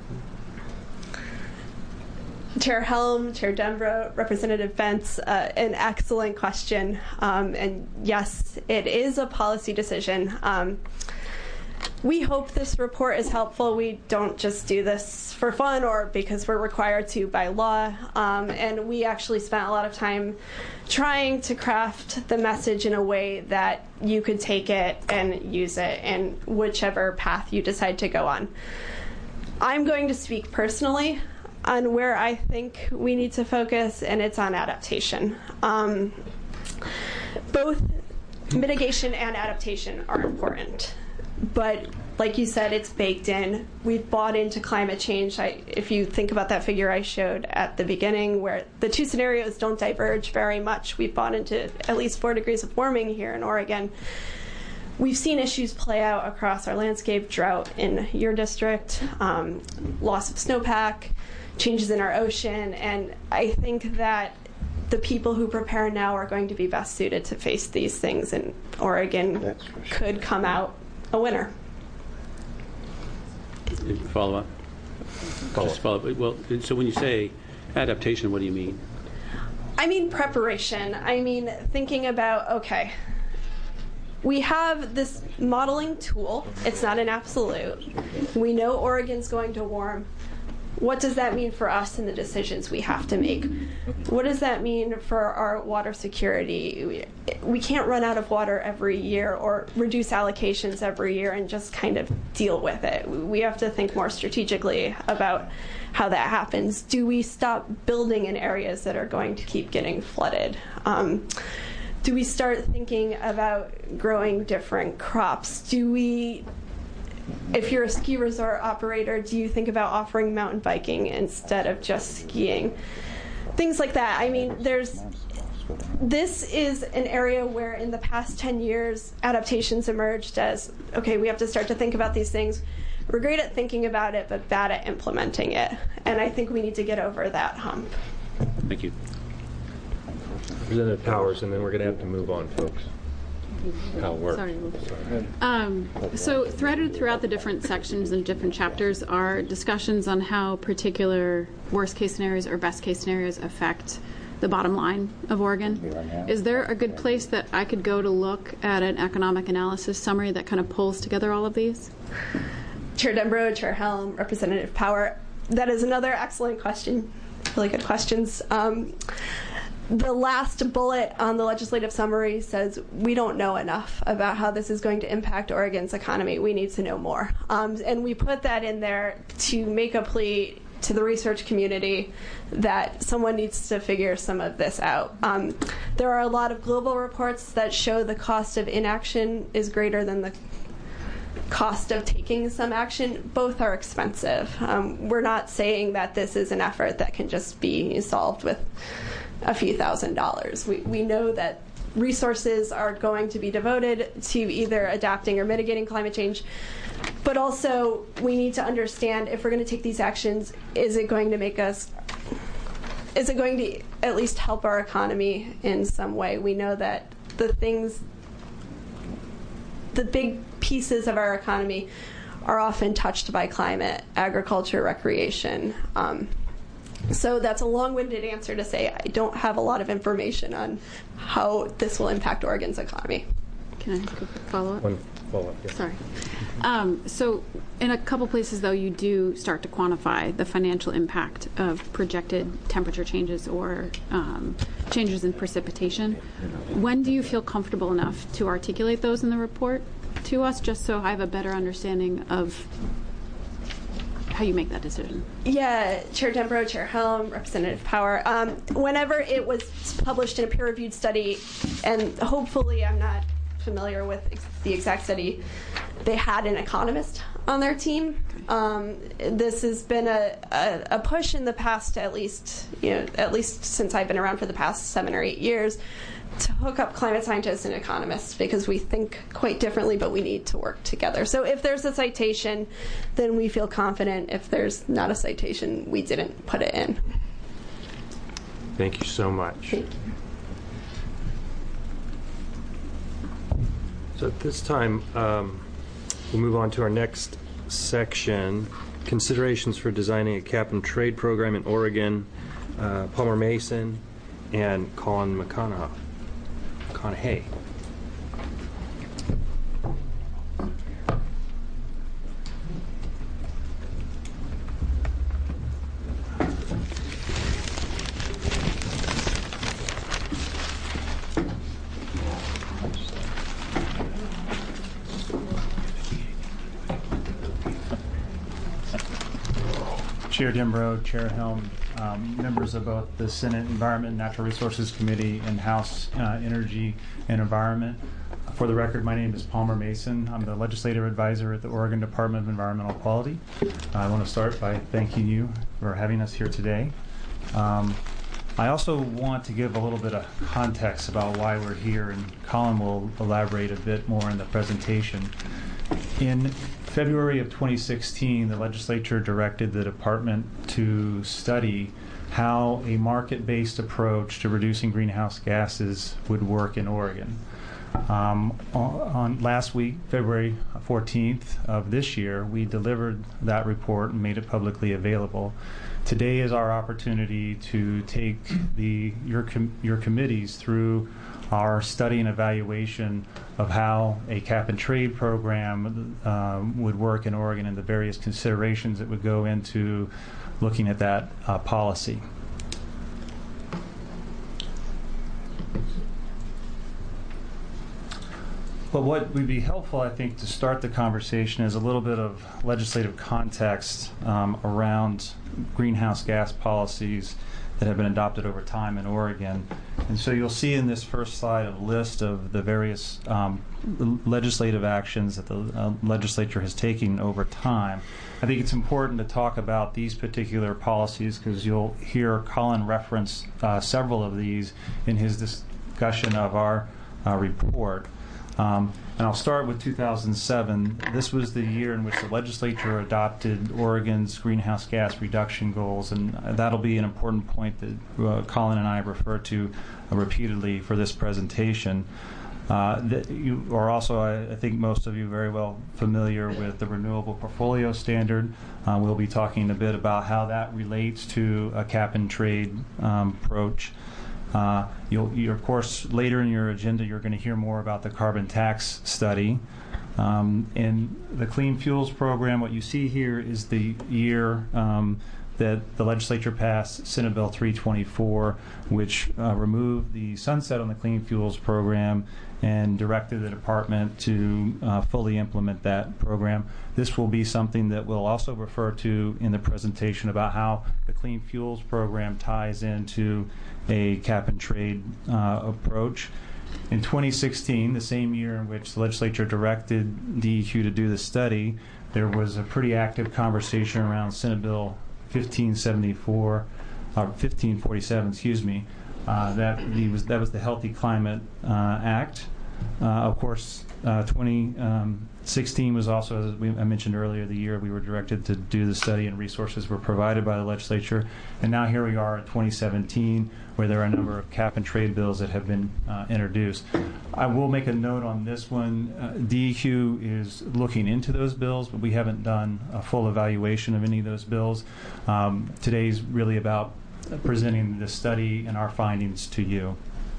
Chair Helm, Chair Denbrough, Representative Bentz, an excellent question. And yes, it is a policy decision. We hope this report is helpful. We don't just do this for fun or because we're required to by law. And we actually spent a lot of time trying to craft the message in a way that you could take it and use it in whichever path you decide to go on. I'm going to speak personally on where I think we need to focus, and it's on adaptation. Both mitigation and adaptation are important, but like you said, it's baked in. We've bought into climate change. If you think about that figure I showed at the beginning, where the two scenarios don't diverge very much, we've bought into at least 4 degrees of warming here in Oregon. We've seen issues play out across our landscape: drought in your district, loss of snowpack, changes in our ocean, and I think that the people who prepare now are going to be best suited to face these things, and Oregon could come out a winner. Follow up? Just follow up. Well, so when you say adaptation, what do you mean? I mean preparation. I mean thinking about, okay, we have this modeling tool. It's not an absolute. We know Oregon's going to warm. What does that mean for us and the decisions we have to make? What does that mean for our water security? We can't run out of water every year or reduce allocations every year and just kind of deal with it. We have to think more strategically about how that happens. Do we stop building in areas that are going to keep getting flooded? Do we start thinking about growing different crops? If you're a ski resort operator, do you think about offering mountain biking instead of just skiing? Things like that. I mean, this is an area where in the past 10 years, adaptations emerged as, okay, we have to start to think about these things. We're great at thinking about it, but bad at implementing it. And I think we need to get over that hump. Thank you. Representative Powers, and then we're going to have to move on, folks. So threaded throughout the different sections and different chapters are discussions on how particular worst-case scenarios or best-case scenarios affect the bottom line of Oregon. Is there a good place that I could go to look at an economic analysis summary that kind of pulls together all of these? Chair Denbrough, Chair Helm, Representative Power, that is another excellent question. Really good questions. The last bullet on the legislative summary says we don't know enough about how this is going to impact Oregon's economy. We need to know more. And we put that in there to make a plea to the research community that someone needs to figure some of this out. There are a lot of global reports that show the cost of inaction is greater than the cost of taking some action. Both are expensive. We're not saying that this is an effort that can just be solved with a few $1,000s. We know that resources are going to be devoted to either adapting or mitigating climate change, but also we need to understand if we're going to take these actions, is it going to at least help our economy in some way? We know that the big pieces of our economy are often touched by climate: agriculture, recreation. So that's a long-winded answer to say I don't have a lot of information on how this will impact Oregon's economy. Can I go follow up? One follow-up, yes. Sorry. So in a couple places, though, you do start to quantify the financial impact of projected temperature changes or changes in precipitation. When do you feel comfortable enough to articulate those in the report to us, just so I have a better understanding of how you make that decision? Yeah, Chair Denbrough, Chair Helm, Representative Power. Whenever it was published in a peer-reviewed study, and hopefully I'm not familiar with the exact study, they had an economist on their team. This has been a push in the past, at least since I've been around for the past 7 or 8 years, to hook up climate scientists and economists, because we think quite differently, but we need to work together. So if there's a citation, then we feel confident. If there's not a citation, we didn't put it in. Thank you so much. Thank you. So at this time, we'll move on to our next section, considerations for designing a cap-and-trade program in Oregon. Palmer Mason and Colin McConaughey. Chair Dimbro, Chair Helm, members of both the Senate Environment and Natural Resources Committee and House Energy and Environment. For the record, my name is Palmer Mason. I'm the legislative advisor at the Oregon Department of Environmental Quality. I want to start by thanking you for having us here today. I also want to give a little bit of context about why we're here, and Colin will elaborate a bit more in the presentation. In February of 2016, the legislature directed the department to study how a market-based approach to reducing greenhouse gases would work in Oregon. On last week, February 14th of this year, we delivered that report and made it publicly available. Today is our opportunity to take your committees through our study and evaluation of how a cap-and-trade program would work in Oregon and the various considerations that would go into looking at that policy. But what would be helpful, I think, to start the conversation is a little bit of legislative context around greenhouse gas policies that have been adopted over time in Oregon. And so you'll see in this first slide a list of the various legislative actions that the legislature has taken over time. I think it's important to talk about these particular policies because you'll hear Colin reference several of these in his discussion of our report. And I'll start with 2007. This was the year in which the legislature adopted Oregon's greenhouse gas reduction goals, and that'll be an important point that Colin and I refer to repeatedly for this presentation. That you are also, I think most of you, very well familiar with the Renewable Portfolio Standard. We'll be talking a bit about how that relates to a cap-and-trade approach. You'll, of course, later in your agenda, you're going to hear more about the carbon tax study. In the Clean Fuels Program, what you see here is the year that the legislature passed Senate Bill 324, which removed the sunset on the Clean Fuels Program and directed the department to fully implement that program. This will be something that we'll also refer to in the presentation about how the Clean Fuels Program ties into a cap-and-trade approach. In 2016, the same year in which the legislature directed DEQ to do the study, there was a pretty active conversation around Senate Bill 1547, excuse me. That was the Healthy Climate Act. Of course, 2016 was also, as I mentioned earlier, the year we were directed to do the study, and resources were provided by the legislature. And now here we are at 2017, where there are a number of cap-and-trade bills that have been introduced. I will make a note on this one. DEQ is looking into those bills, but we haven't done a full evaluation of any of those bills. Today's really about presenting the study and our findings to you.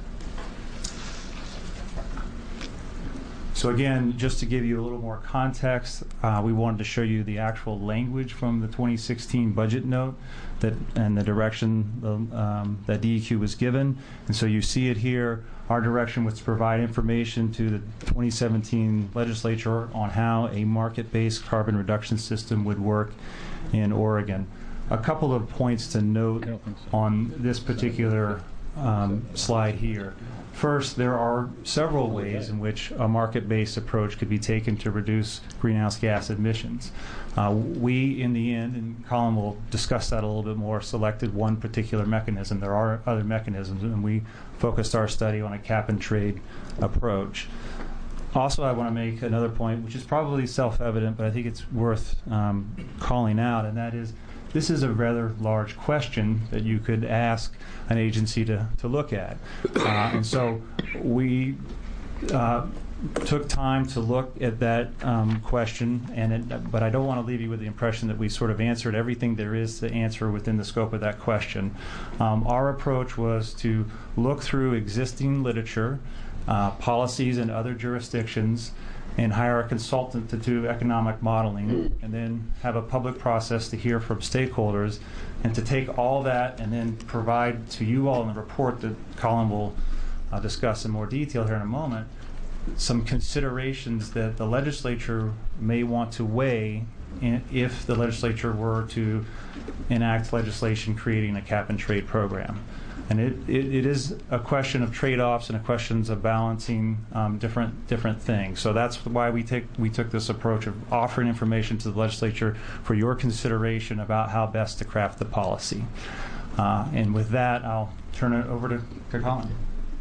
So again, just to give you a little more context, we wanted to show you the actual language from the 2016 budget note and the direction that DEQ was given. And so you see it here. Our direction was to provide information to the 2017 legislature on how a market-based carbon reduction system would work in Oregon. A couple of points to note on this particular slide here. First, there are several ways in which a market-based approach could be taken to reduce greenhouse gas emissions. We, in the end, and Colin will discuss that a little bit more, selected one particular mechanism. There are other mechanisms, and we focused our study on a cap-and-trade approach. Also, I want to make another point, which is probably self-evident, but I think it's worth calling out, and that is this is a rather large question that you could ask an agency to look at. And so we took time to look at that question, but I don't want to leave you with the impression that we sort of answered everything there is to answer within the scope of that question. Our approach was to look through existing literature, policies in other jurisdictions, and hire a consultant to do economic modeling, and then have a public process to hear from stakeholders, and to take all that and then provide to you all in the report that Colin will discuss in more detail here in a moment, some considerations that the legislature may want to weigh if the legislature were to enact legislation creating a cap-and-trade program. And it is a question of trade-offs and a question of balancing different things. So that's why we took this approach of offering information to the legislature for your consideration about how best to craft the policy. And with that, I'll turn it over to Colin.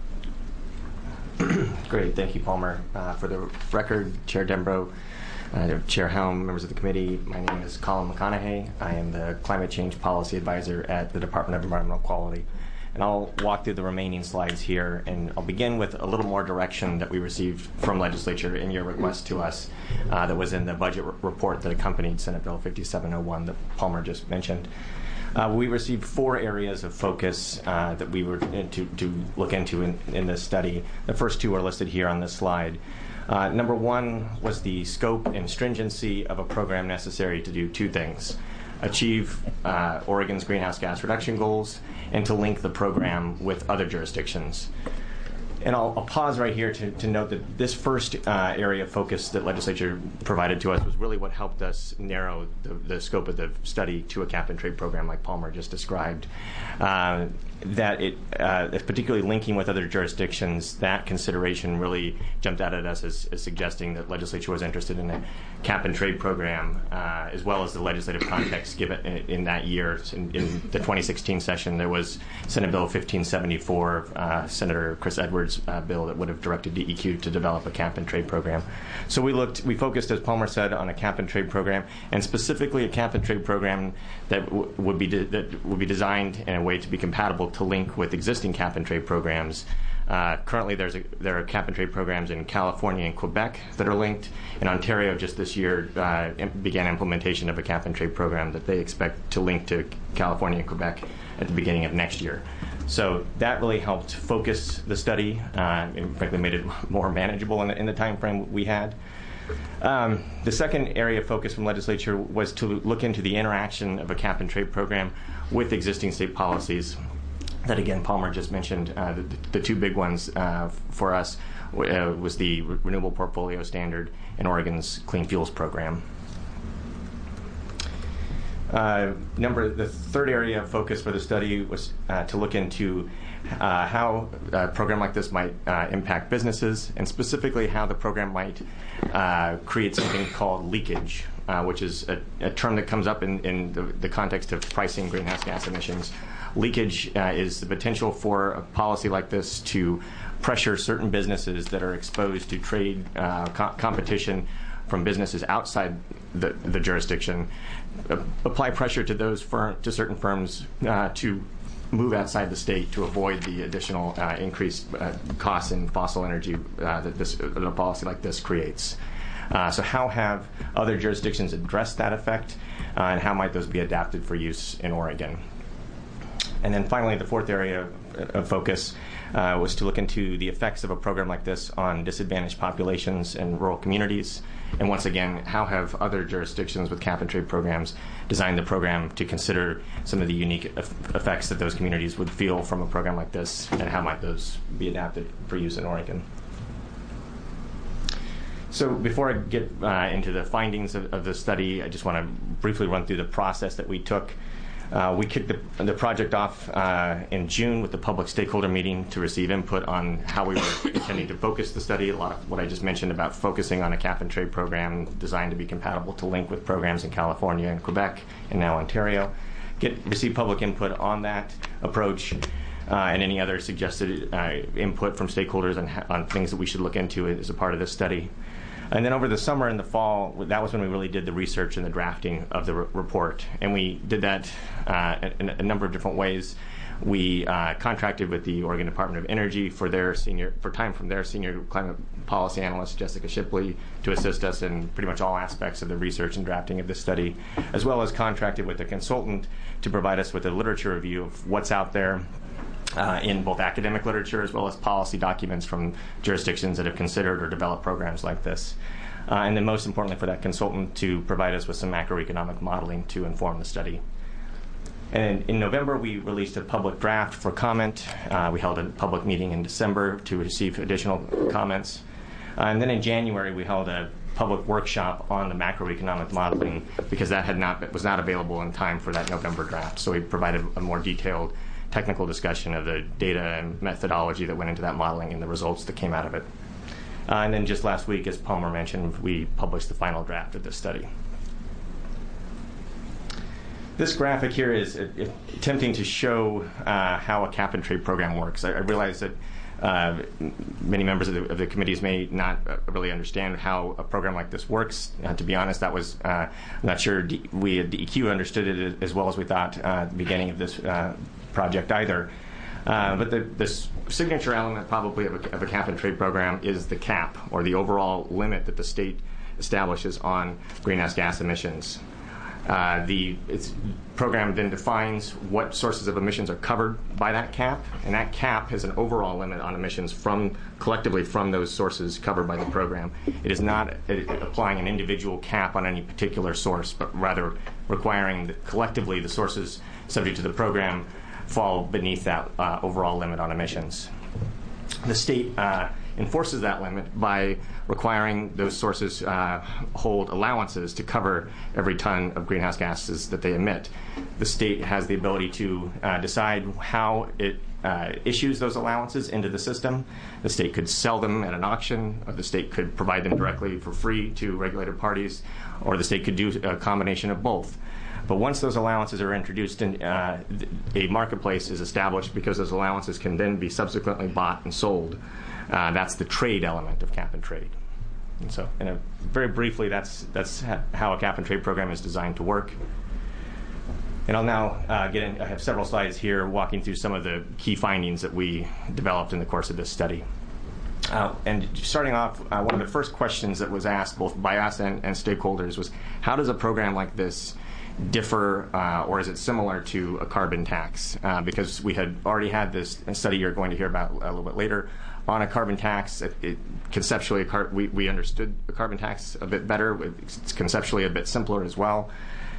Great, thank you, Palmer. For the record, Chair Dembrow, Chair Helm, members of the committee, my name is Colin McConaughey. I am the Climate Change Policy Advisor at the Department of Environmental Quality. And I'll walk through the remaining slides here, and I'll begin with a little more direction that we received from legislature in your request to us that was in the budget report that accompanied Senate Bill 5701 that Palmer just mentioned. We received 4 areas of focus that we were to look into in this study. The first 2 are listed here on this slide. Number 1 was the scope and stringency of a program necessary to do 2 things: achieve Oregon's greenhouse gas reduction goals, and to link the program with other jurisdictions. And I'll pause right here to note that this first area of focus that legislature provided to us was really what helped us narrow the scope of the study to a cap-and-trade program like Palmer just described. That particularly linking with other jurisdictions, that consideration really jumped out at us as suggesting that legislature was interested in a cap-and-trade program, as well as the legislative context given in that year. In the 2016 session, there was Senate Bill 1574, Senator Chris Edwards' bill that would have directed DEQ to develop a cap-and-trade program. So we focused, as Palmer said, on a cap-and-trade program, and specifically a cap-and-trade program that would be designed in a way to be compatible to link with existing cap-and-trade programs. Currently, there are cap-and-trade programs in California and Quebec that are linked. In Ontario, just this year, began implementation of a cap-and-trade program that they expect to link to California and Quebec at the beginning of next year. So that really helped focus the study, and frankly made it more manageable in the time frame we had. The second area of focus from legislature was to look into the interaction of a cap-and-trade program with existing state policies that, again, Palmer just mentioned. The 2 big ones for us was the Renewable Portfolio Standard and Oregon's Clean Fuels Program. The third area of focus for the study was to look into how a program like this might impact businesses, and specifically how the program might create something called leakage, which is a term that comes up in the context of pricing greenhouse gas emissions. Leakage is the potential for a policy like this to pressure certain businesses that are exposed to trade competition from businesses outside the jurisdiction, apply pressure to to certain firms to move outside the state to avoid the additional increased costs in fossil energy that a policy like this creates. So how have other jurisdictions addressed that effect, and how might those be adapted for use in Oregon? And then finally, the fourth area of focus was to look into the effects of a program like this on disadvantaged populations and rural communities. And once again, how have other jurisdictions with cap-and-trade programs designed the program to consider some of the unique effects that those communities would feel from a program like this, and how might those be adapted for use in Oregon? So before I get into the findings of the study, I just want to briefly run through the process that we took. We kicked the project off in June with the public stakeholder meeting to receive input on how we were intending to focus the study. A lot of what I just mentioned about focusing on a cap-and-trade program designed to be compatible to link with programs in California and Quebec and now Ontario. Receive public input on that approach and any other suggested input from stakeholders on things that we should look into as a part of this study. And then over the summer and the fall, that was when we really did the research and the drafting of the report. And we did that in a number of different ways. We contracted with the Oregon Department of Energy for time from their senior climate policy analyst, Jessica Shipley, to assist us in pretty much all aspects of the research and drafting of this study, as well as contracted with a consultant to provide us with a literature review of what's out there in both academic literature as well as policy documents from jurisdictions that have considered or developed programs like this. And then most importantly for that consultant to provide us with some macroeconomic modeling to inform the study. And in November, we released a public draft for comment. We held a public meeting in December to receive additional comments. And then in January, we held a public workshop on the macroeconomic modeling because that was not available in time for that November draft. So we provided a more detailed technical discussion of the data and methodology that went into that modeling and the results that came out of it. And then just last week, as Palmer mentioned, we published the final draft of this study. This graphic here is attempting to show how a cap-and-trade program works. I realize that many members of the committees may not really understand how a program like this works. To be honest, that was I'm not sure we at DEQ understood it as well as we thought at the beginning of this project either. But the signature element probably of a cap-and-trade program is the cap, or the overall limit that the state establishes on greenhouse gas emissions. Its program then defines what sources of emissions are covered by that cap, and that cap has an overall limit on emissions collectively from those sources covered by the program. It is not applying an individual cap on any particular source, but rather requiring that collectively the sources subject to the program fall beneath that overall limit on emissions. The state enforces that limit by requiring those sources hold allowances to cover every ton of greenhouse gases that they emit. The state has the ability to decide how it issues those allowances into the system. The state could sell them at an auction, or the state could provide them directly for free to regulated parties, or the state could do a combination of both. But once those allowances are introduced, a marketplace is established because those allowances can then be subsequently bought and sold. That's the trade element of cap and trade. And so, very briefly, that's how a cap and trade program is designed to work. And I'll now get in. I have several slides here walking through some of the key findings that we developed in the course of this study. And starting off, one of the first questions that was asked both by us and stakeholders was, how does a program like this differ or is it similar to a carbon tax? Because we had already had this study you're going to hear about a little bit later on a carbon tax. Conceptually, we understood the carbon tax a bit better. It's conceptually a bit simpler as well.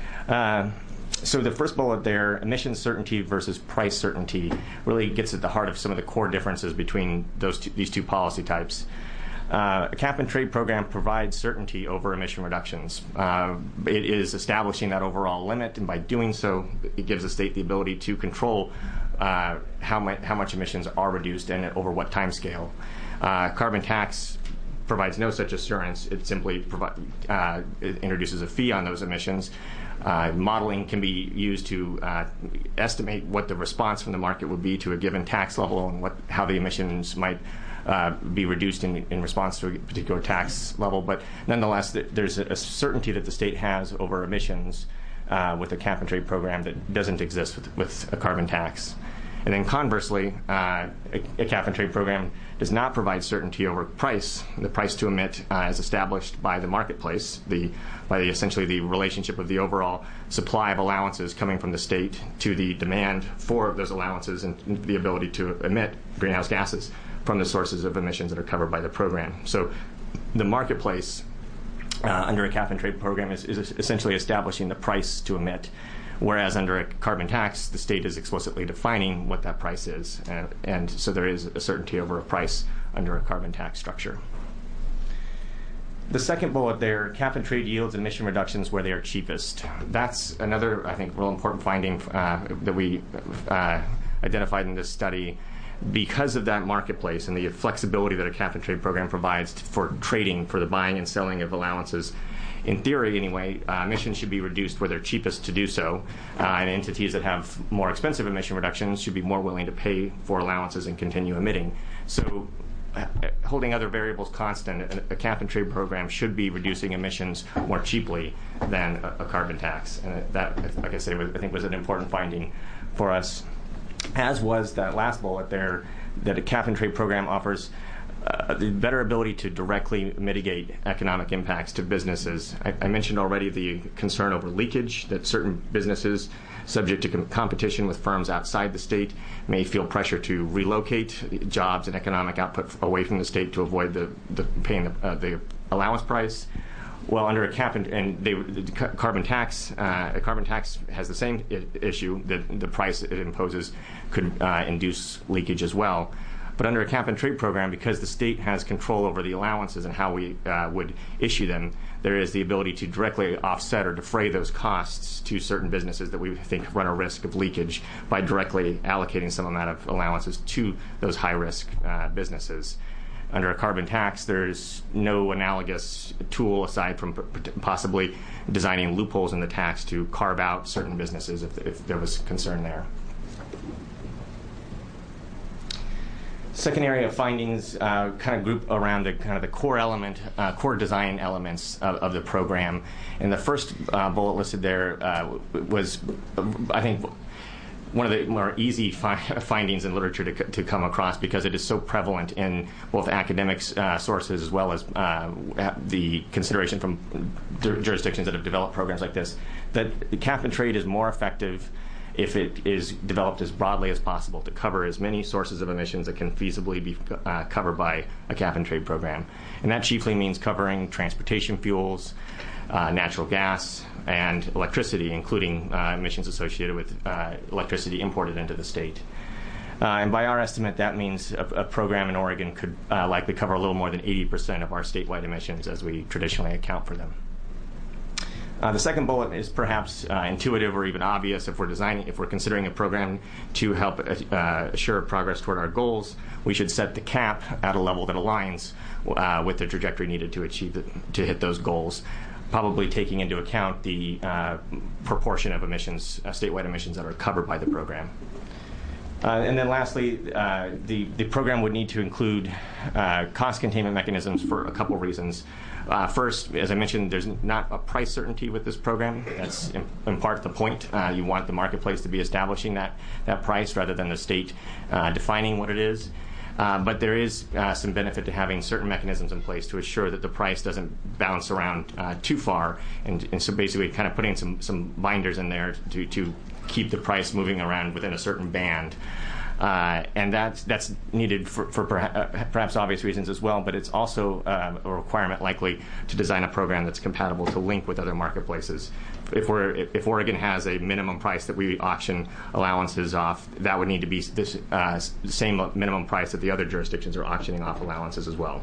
So the first bullet there, emission certainty versus price certainty, really gets at the heart of some of the core differences between these two policy types. A cap-and-trade program provides certainty over emission reductions. It is establishing that overall limit, and by doing so, it gives the state the ability to control how much emissions are reduced and over what time scale. Carbon tax provides no such assurance. It simply it introduces a fee on those emissions. Modeling can be used to estimate what the response from the market would be to a given tax level and how the emissions might be reduced in response to a particular tax level. But nonetheless, there's a certainty that the state has over emissions with a cap-and-trade program that doesn't exist with a carbon tax. And then conversely, a cap-and-trade program does not provide certainty over price. The price to emit is established by the marketplace, by essentially the relationship of the overall supply of allowances coming from the state to the demand for those allowances and the ability to emit greenhouse gases from the sources of emissions that are covered by the program. So the marketplace under a cap-and-trade program is essentially establishing the price to emit, whereas under a carbon tax, the state is explicitly defining what that price is. And so there is a certainty over a price under a carbon tax structure. The second bullet there, cap-and-trade yields emission reductions where they are cheapest. That's another, I think, real important finding that we identified in this study. Because of that marketplace and the flexibility that a cap-and-trade program provides for trading, for the buying and selling of allowances, in theory anyway, emissions should be reduced where they're cheapest to do so, and entities that have more expensive emission reductions should be more willing to pay for allowances and continue emitting. So holding other variables constant, a cap and trade program should be reducing emissions more cheaply than a carbon tax. And that, like I say, I think was an important finding for us, as was that last bullet there, that a cap and trade program offers the better ability to directly mitigate economic impacts to businesses. I mentioned already the concern over leakage, that certain businesses subject to competition with firms outside the state may feel pressure to relocate jobs and economic output away from the state to avoid the paying the allowance price. Well, under a cap the carbon tax, a carbon tax has the same issue, that the price it imposes could induce leakage as well. But under a cap and trade program, because the state has control over the allowances and how we would issue them, there is the ability to directly offset or defray those costs to certain businesses that we think run a risk of leakage by directly allocating some amount of allowances to those high-risk businesses. Under a carbon tax, there's no analogous tool aside from possibly designing loopholes in the tax to carve out certain businesses if there was concern there. Second area of findings kind of group around the core design elements of the program. And the first bullet listed there was, I think, one of the more easy findings in literature to come across, because it is so prevalent in both academic sources as well as the consideration from jurisdictions that have developed programs like this, that the cap and trade is more effective if it is developed as broadly as possible to cover as many sources of emissions that can feasibly be covered by a cap and trade program. And that chiefly means covering transportation fuels, natural gas, and electricity, including emissions associated with electricity imported into the state. And by our estimate, that means a program in Oregon could likely cover a little more than 80% of our statewide emissions as we traditionally account for them. The second bullet is perhaps intuitive or even obvious. If we're considering a program to help assure progress toward our goals, we should set the cap at a level that aligns with the trajectory needed to hit those goals, probably taking into account the proportion of emissions, statewide emissions, that are covered by the program. And then lastly, the program would need to include cost containment mechanisms for a couple reasons. First, as I mentioned, there's not a price certainty with this program. That's in part the point. You want the marketplace to be establishing that price rather than the state defining what it is. But there is some benefit to having certain mechanisms in place to assure that the price doesn't bounce around too far, and so basically kind of putting some binders in there to keep the price moving around within a certain band. And that's needed for perhaps obvious reasons as well, but it's also a requirement likely to design a program that's compatible to link with other marketplaces. If Oregon has a minimum price that we auction allowances off, that would need to be this same minimum price that the other jurisdictions are auctioning off allowances as well.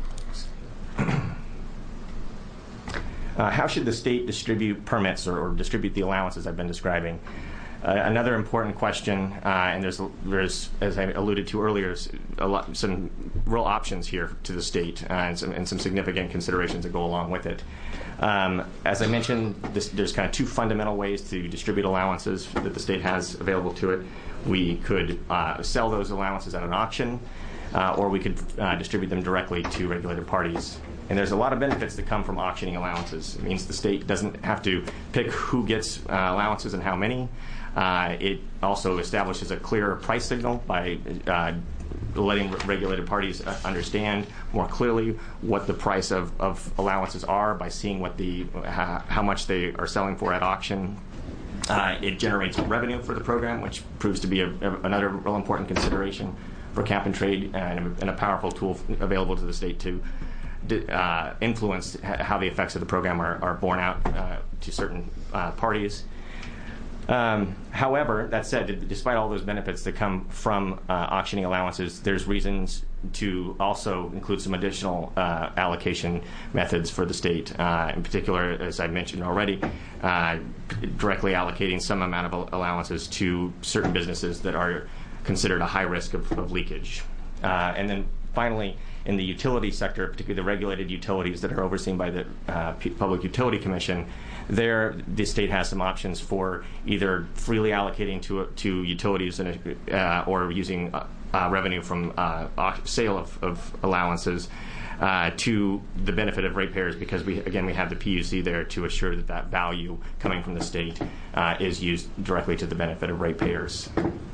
How should the state distribute permits or distribute the allowances I've been describing? Another important question, and there's, as I alluded to earlier, some real options here to the state and some significant considerations that go along with it. As I mentioned, there's kind of two fundamental ways to distribute allowances that the state has available to it. We could sell those allowances at an auction, or we could distribute them directly to regulated parties. And there's a lot of benefits that come from auctioning allowances. It means the state doesn't have to pick who gets allowances and how many. It also establishes a clearer price signal by letting regulated parties understand more clearly what the price of allowances are by seeing what how much they are selling for at auction. It generates revenue for the program, which proves to be another real important consideration for cap and trade, and a powerful tool available to the state to influence how the effects of the program are borne out to certain parties. However, that said, despite all those benefits that come from auctioning allowances, there's reasons to also include some additional allocation methods for the state. In particular, as I mentioned already, directly allocating some amount of allowances to certain businesses that are considered a high risk of leakage. And then finally, in the utility sector, particularly the regulated utilities that are overseen by the Public Utility Commission, the state has some options for either freely allocating to utilities or using revenue from sale of allowances to the benefit of ratepayers, because we have the PUC there to assure that that value coming from the state is used directly to the benefit of ratepayers.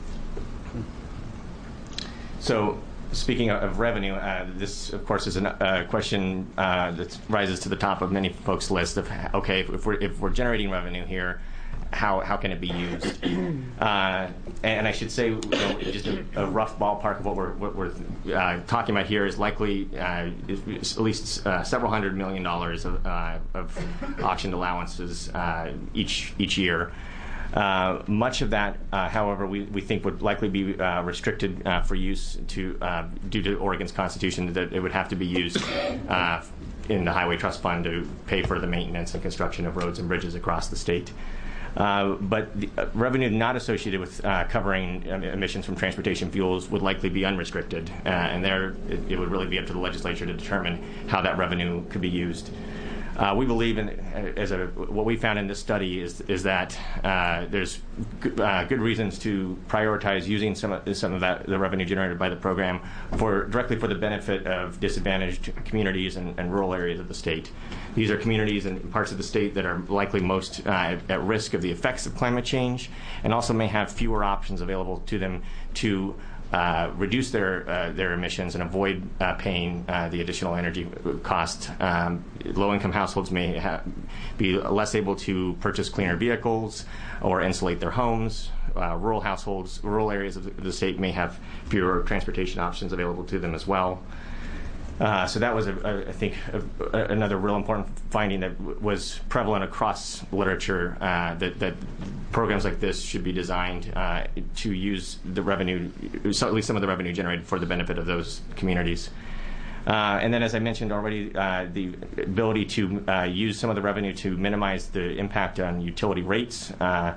So, speaking of revenue, this, of course, is a question that rises to the top of many folks' list of, okay, if we're generating revenue here, how can it be used? And I should say, just a rough ballpark of what we're talking about here is likely at least several $100 million of auctioned allowances each year. Much of that, however, we think would likely be restricted for use due to Oregon's Constitution, that it would have to be used in the Highway Trust Fund to pay for the maintenance and construction of roads and bridges across the state. But the revenue not associated with covering emissions from transportation fuels would likely be unrestricted, and there it would really be up to the legislature to determine how that revenue could be used. We believe, what we found in this study is that there's good reasons to prioritize using some of the revenue generated by the program directly for the benefit of disadvantaged communities and rural areas of the state. These are communities and parts of the state that are likely most at risk of the effects of climate change, and also may have fewer options available to them to reduce their emissions and avoid paying the additional energy cost. Low-income households may be less able to purchase cleaner vehicles or insulate their homes. Rural areas of the state may have fewer transportation options available to them as well. So that was, I think, another real important finding that was prevalent across literature, that programs like this should be designed to use the revenue, at least some of the revenue generated, for the benefit of those communities. And then, as I mentioned already, the ability to use some of the revenue to minimize the impact on utility rates.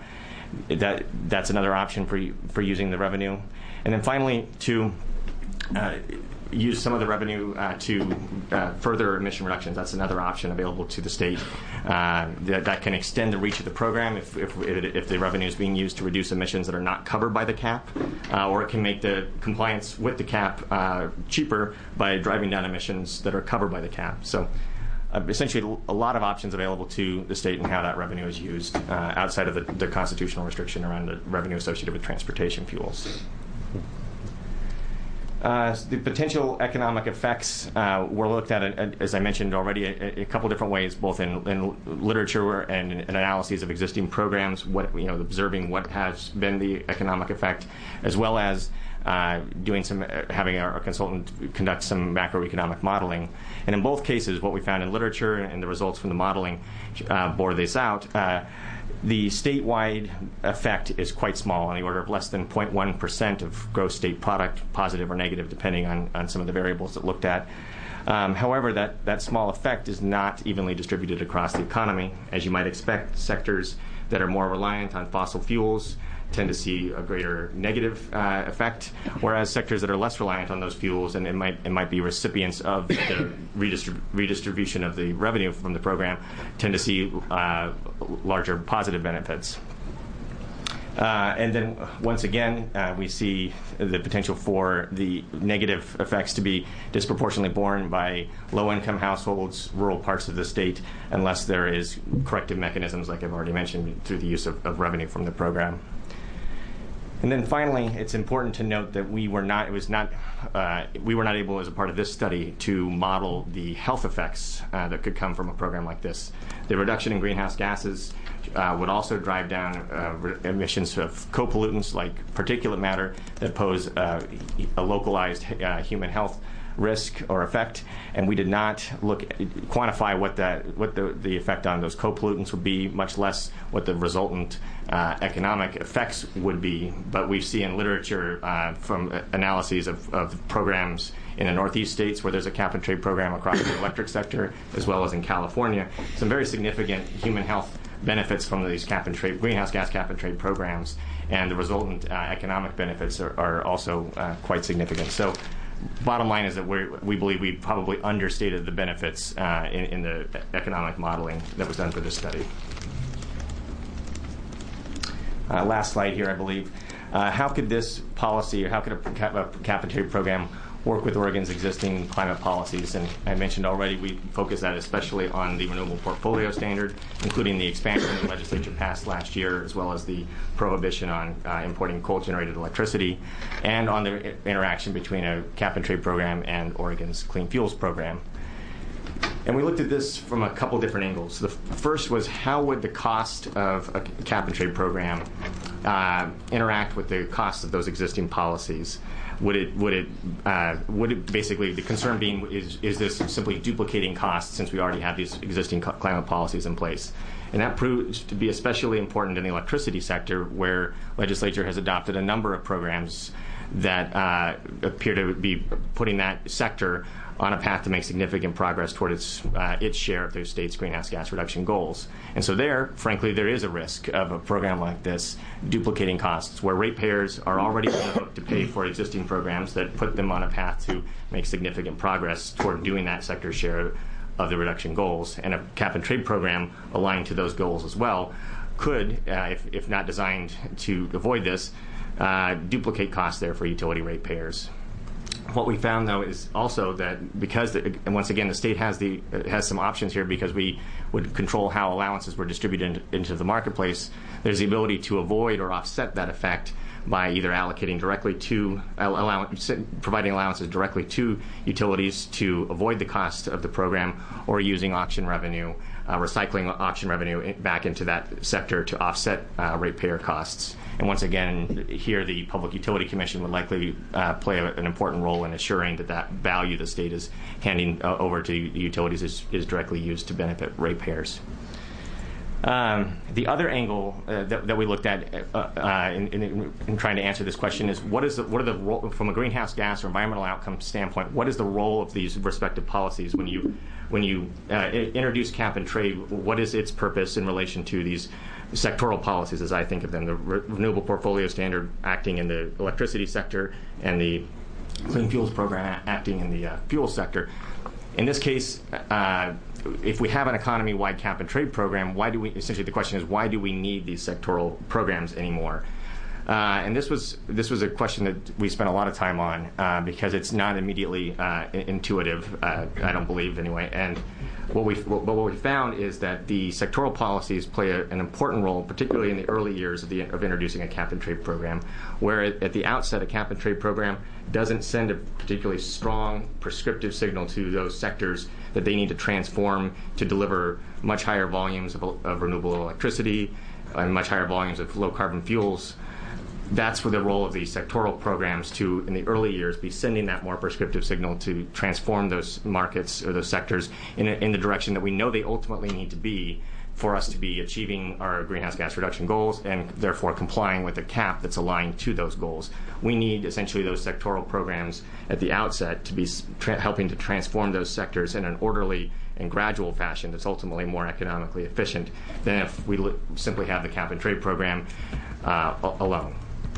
That's another option for using the revenue. And then finally, to use some of the revenue to further emission reductions. That's another option available to the state that can extend the reach of the program if the revenue is being used to reduce emissions that are not covered by the cap, or it can make the compliance with the cap cheaper by driving down emissions that are covered by the cap. So essentially a lot of options available to the state and how that revenue is used outside of the constitutional restriction around the revenue associated with transportation fuels. The potential economic effects were looked at, as I mentioned already, a couple different ways, both in literature and in analyses of existing programs, observing what has been the economic effect, as well as having our consultant conduct some macroeconomic modeling. And in both cases, what we found in literature and the results from the modeling bore this out. The statewide effect is quite small, on the order of less than 0.1% of gross state product, positive or negative, depending on some of the variables that looked at. However, that small effect is not evenly distributed across the economy. As you might expect, sectors that are more reliant on fossil fuels tend to see a greater negative effect, whereas sectors that are less reliant on those fuels and it might be recipients of the redistribution of the revenue from the program tend to see larger positive benefits. And then once again, we see the potential for the negative effects to be disproportionately borne by low-income households, rural parts of the state, unless there is corrective mechanisms, like I've already mentioned, through the use of revenue from the program. And then finally, it's important to note that we were not able, as a part of this study, to model the health effects that could come from a program like this. The reduction in greenhouse gases would also drive down emissions of co-pollutants like particulate matter that pose a localized human health risk or effect, and we did not quantify what the effect on those co-pollutants would be, much less what the resultant economic effects would be. But we see in literature from analyses of programs in the Northeast states where there's a cap-and-trade program across the electric sector, as well as in California, some very significant human health benefits from these greenhouse gas cap-and-trade programs, and the resultant economic benefits are also quite significant. So bottom line is that we believe we probably understated the benefits in the economic modeling that was done for this study. Last slide here, I believe. how could this policy, or how could a cap and trade program work with Oregon's existing climate policies? And I mentioned already we focus that especially on the renewable portfolio standard, including the expansion the legislature passed last year, as well as the prohibition on importing coal-generated electricity, and on the interaction between a cap and trade program and Oregon's clean fuels program. And we looked at this from a couple different angles. The first was, how would the cost of a cap and trade program interact with the cost of those existing policies? Would it basically, the concern being, is this simply duplicating costs since we already have these existing climate policies in place? And that proved to be especially important in the electricity sector, where legislature has adopted a number of programs that appear to be putting that sector on a path to make significant progress toward its share of the state's greenhouse gas reduction goals. And so frankly, there is a risk of a program like this duplicating costs, where ratepayers are already on the hook to pay for existing programs that put them on a path to make significant progress toward doing that sector's share of the reduction goals. And a cap and trade program aligned to those goals as well could, if not designed to avoid this, duplicate costs there for utility ratepayers. What we found, though, is also that because, and once again, the state has some options here, because we would control how allowances were distributed into the marketplace, there's the ability to avoid or offset that effect by either allocating directly to, providing allowances directly to utilities to avoid the cost of the program, or using auction revenue, recycling auction revenue back into that sector to offset ratepayer costs. And once again, here the Public Utility Commission would likely play an important role in assuring that that value the state is handing over to the utilities is directly used to benefit ratepayers. The other angle that we looked at in trying to answer this question is, what are the role, from a greenhouse gas or environmental outcome standpoint, what is the role of these respective policies when you introduce cap and trade? What is its purpose in relation to these sectoral policies, as I think of them, the renewable portfolio standard acting in the electricity sector and the clean fuels program acting in the fuel sector? In this case, if we have an economy-wide cap and trade program, essentially the question is, why do we need these sectoral programs anymore? And this was a question that we spent a lot of time on because it's not immediately intuitive, I don't believe anyway. And what we found is that the sectoral policies play an important role, particularly in the early years of introducing a cap and trade program, where at the outset a cap and trade program doesn't send a particularly strong prescriptive signal to those sectors that they need to transform to deliver much higher volumes of renewable electricity and much higher volumes of low carbon fuels. That's where the role of these sectoral programs to, in the early years, be sending that more prescriptive signal to transform those markets or those sectors in the direction that we know they ultimately need to be for us to be achieving our greenhouse gas reduction goals and therefore complying with a cap that's aligned to those goals. We need essentially those sectoral programs at the outset to be helping to transform those sectors in an orderly and gradual fashion that's ultimately more economically efficient than if we simply have the cap and trade program alone.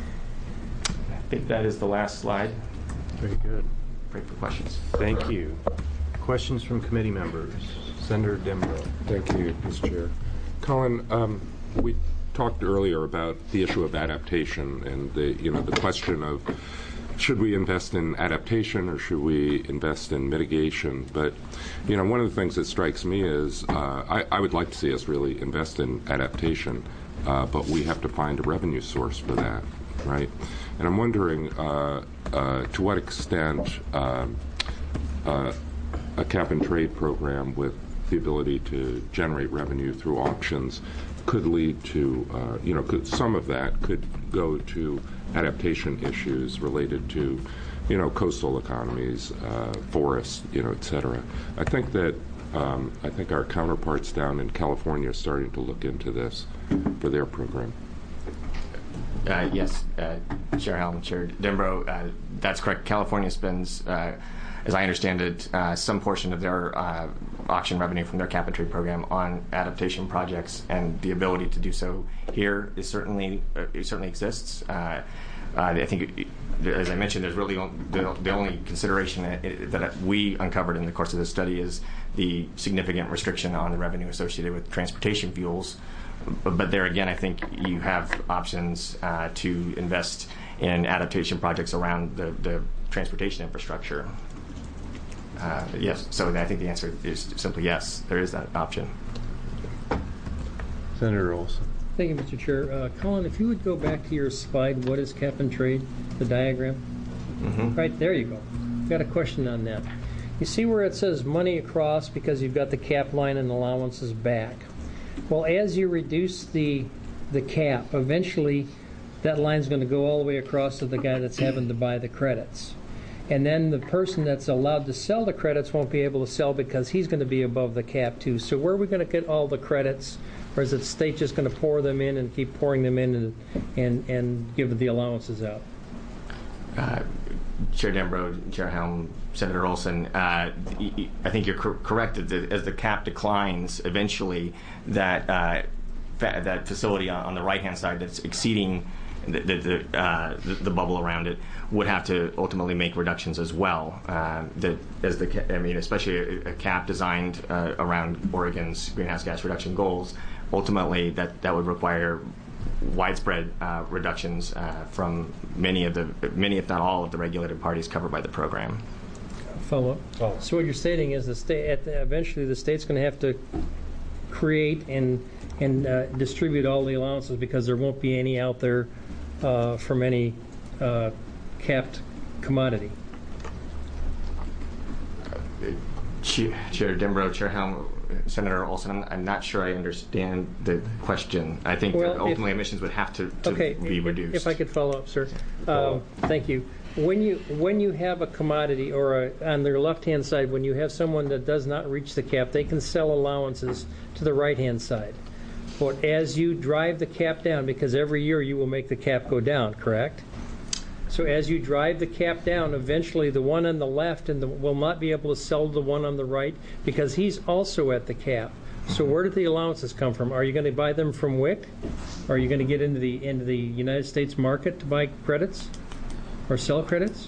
I think that is the last slide. Very good. Break for questions. Thank you. Questions from committee members. Senator Dembrow. Thank you, Mr. Chair. Colin, we talked earlier about the issue of adaptation and the question of, should we invest in adaptation or should we invest in mitigation? But one of the things that strikes me is I would like to see us really invest in adaptation, but we have to find a revenue source for that, right? And I'm wondering to what extent a cap and trade program with the ability to generate revenue through auctions could lead to, some of that could go to adaptation issues related to, coastal economies, forests, et cetera. I think that our counterparts down in California are starting to look into this for their program. Yes, Chair Helm, Chair Dembrow, that's correct. California spends, as I understand it, some portion of their auction revenue from their cap and trade program on adaptation projects, and the ability to do so here is certainly exists. I think, as I mentioned, there's really the only consideration that we uncovered in the course of this study is the significant restriction on the revenue associated with transportation fuels, But there again, I think you have options to invest in adaptation projects around the transportation infrastructure. Yes, so I think the answer is simply yes, there is that option. Senator Olson. Thank you, Mr. Chair. Colin, if you would go back to your slide, what is cap and trade, the diagram? Mm-hmm. Right, there you go. I've got a question on that. You see where it says money across because you've got the cap line and allowances back. Well, as you reduce the cap, eventually that line's going to go all the way across to the guy that's having to buy the credits. And then the person that's allowed to sell the credits won't be able to sell because he's going to be above the cap too. So where are we going to get all the credits? Or is the state just going to pour them in and keep pouring them in and give the allowances out? Chair Dembrow, Chair Helm, Senator Olson, I think you're correct. As the cap declines, eventually that facility on the right-hand side that's exceeding the bubble around it would have to ultimately make reductions as well. Especially a cap designed around Oregon's greenhouse gas reduction goals. Ultimately, that would require widespread reductions from many, if not all, of the regulated parties covered by the program. Follow up. So what you're stating is eventually the state's going to have to create and distribute all the allowances because there won't be any out there from any capped commodity. Chair Dembrow, Chair Helm, Senator Olson, I'm not sure I understand the question. I think ultimately emissions would have to be reduced. If I could follow up, sir. Thank you. When you have a commodity or on their left-hand side, when you have someone that does not reach the cap, they can sell allowances to the right-hand side. But as you drive the cap down, because every year you will make the cap go down, correct? So as you drive the cap down, eventually the one on the left will not be able to sell to the one on the right because he's also at the cap. So where did the allowances come from? Are you going to buy them from WIC? Are you going to get into the United States market to buy credits or sell credits?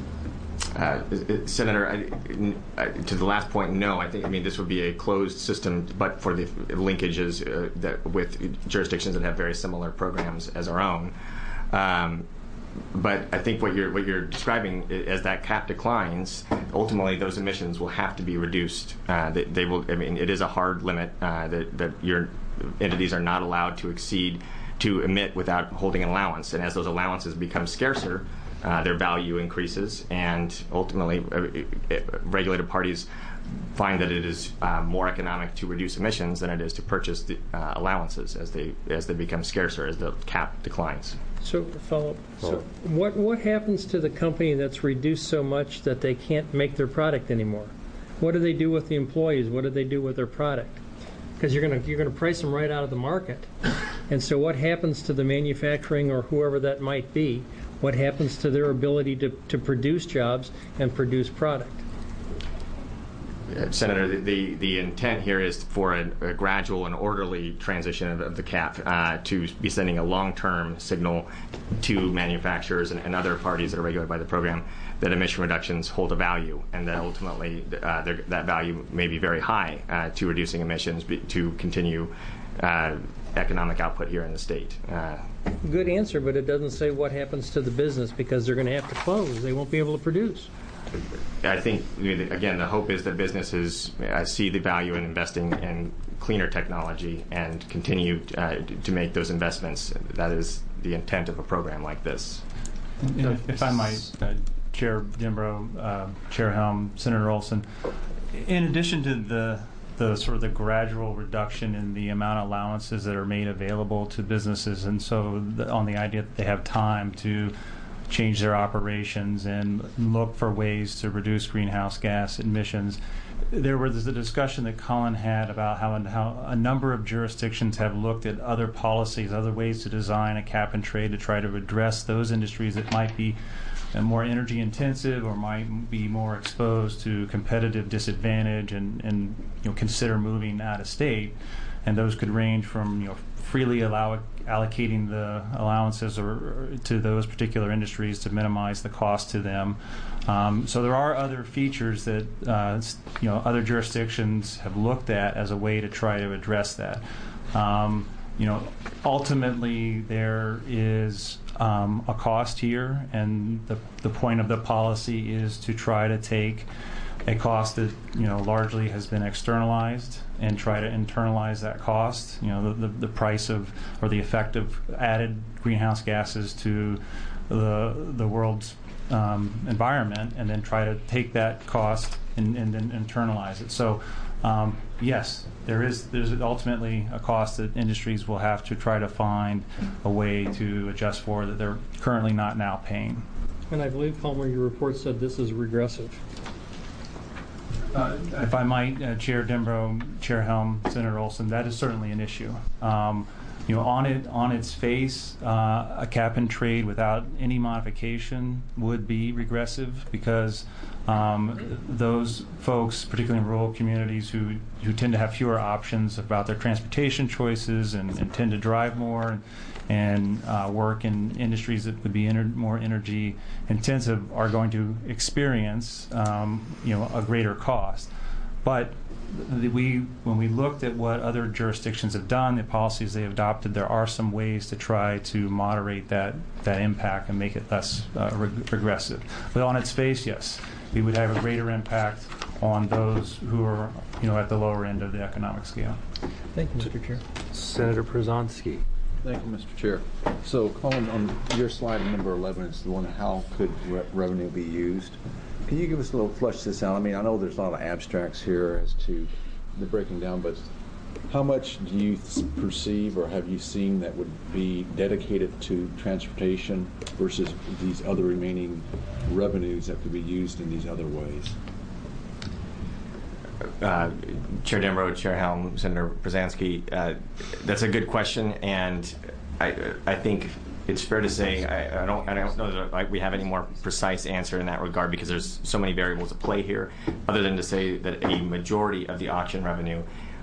Senator, to the last point, no. I think this would be a closed system, but for the linkages with jurisdictions that have very similar programs as our own. But I think what you're describing as that cap declines, ultimately those emissions will have to be reduced. They will. It is a hard limit that your entities are not allowed to emit without holding an allowance. And as those allowances become scarcer, their value increases, and ultimately regulated parties find that it is more economic to reduce emissions than it is to purchase the allowances as they become scarcer, as the cap declines. So follow up. So what happens to the company that's reduced so much that they can't make their product anymore? What do they do with the employees? What do they do with their product? Because you're going to price them right out of the market. And so what happens to the manufacturing or whoever that might be? What happens to their ability to produce jobs and produce product? Senator, the intent here is for a gradual and orderly transition of the cap to be sending a long-term signal to manufacturers and other parties that are regulated by the program that emission reductions hold a value, and that ultimately that value may be very high to reducing emissions to continue economic output here in the state. Good answer, but it doesn't say what happens to the business because they're going to have to close. They won't be able to produce. I think, again, the hope is that businesses see the value in investing in cleaner technology and continue to make those investments. That is the intent of a program like this. If I might, Chair Dembrow, Chair Helm, Senator Olson, in addition to the sort of the gradual reduction in the amount of allowances that are made available to businesses, and so on the idea that they have time to change their operations and look for ways to reduce greenhouse gas emissions. There was a discussion that Colin had about how a number of jurisdictions have looked at other policies, other ways to design a cap and trade to try to address those industries that might be more energy intensive or might be more exposed to competitive disadvantage and consider moving out of state. And those could range from freely allocating the allowances or to those particular industries to minimize the cost to them. So there are other features that other jurisdictions have looked at as a way to try to address that. ultimately there is a cost here, and the point of the policy is to try to take a cost that largely has been externalized and try to internalize that cost. The price of or the effect of added greenhouse gases to the world's environment, and then try to take that cost and then internalize it. So yes, there's ultimately a cost that industries will have to try to find a way to adjust for that they're currently not now paying. And I believe, Palmer, your report said this is regressive. If I might, Chair Dembrow, Chair Helm, Senator Olson, that is certainly an issue. On its face, a cap and trade without any modification would be regressive, because those folks, particularly in rural communities, who tend to have fewer options about their transportation choices and tend to drive more and work in industries that would be more energy intensive, are going to experience a greater cost. But when we looked at what other jurisdictions have done, the policies they have adopted, there are some ways to try to moderate that impact and make it less regressive. But on its face, yes, we would have a greater impact on those who are at the lower end of the economic scale. Thank you, Mr. Chair. Senator Przanski. Thank you, Mr. Chair. So, Colin, on your slide number 11, it's the one, how could revenue be used? Can you give us a little flesh this out? I mean, I know there's a lot of abstracts here as to the breaking down, but how much do you perceive or have you seen that would be dedicated to transportation versus these other remaining revenues that could be used in these other ways? Chair Dembrow, Chair Helm, Senator Przanski, that's a good question, and I think it's fair to say I don't know that we have any more precise answer in that regard, because there's so many variables at play here, other than to say that a majority of the auction revenue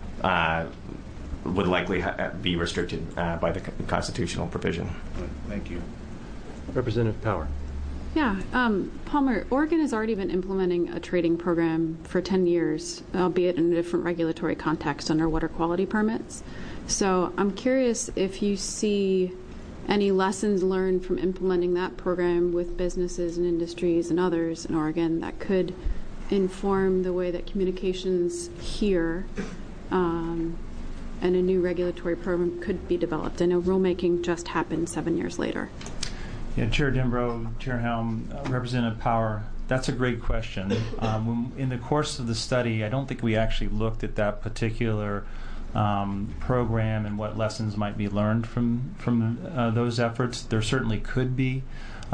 would likely be restricted by the constitutional provision. Thank you. Representative Power. Yeah, Palmer, Oregon has already been implementing a trading program for 10 years, albeit in a different regulatory context under water quality permits. So I'm curious if you see any lessons learned from implementing that program with businesses and industries and others in Oregon that could inform the way that communications here and a new regulatory program could be developed. I know rulemaking just happened 7 years later. Yeah, Chair Dembrow, Chair Helm, Representative Power, that's a great question. In the course of the study, I don't think we actually looked at that particular program and what lessons might be learned from those efforts. There certainly could be.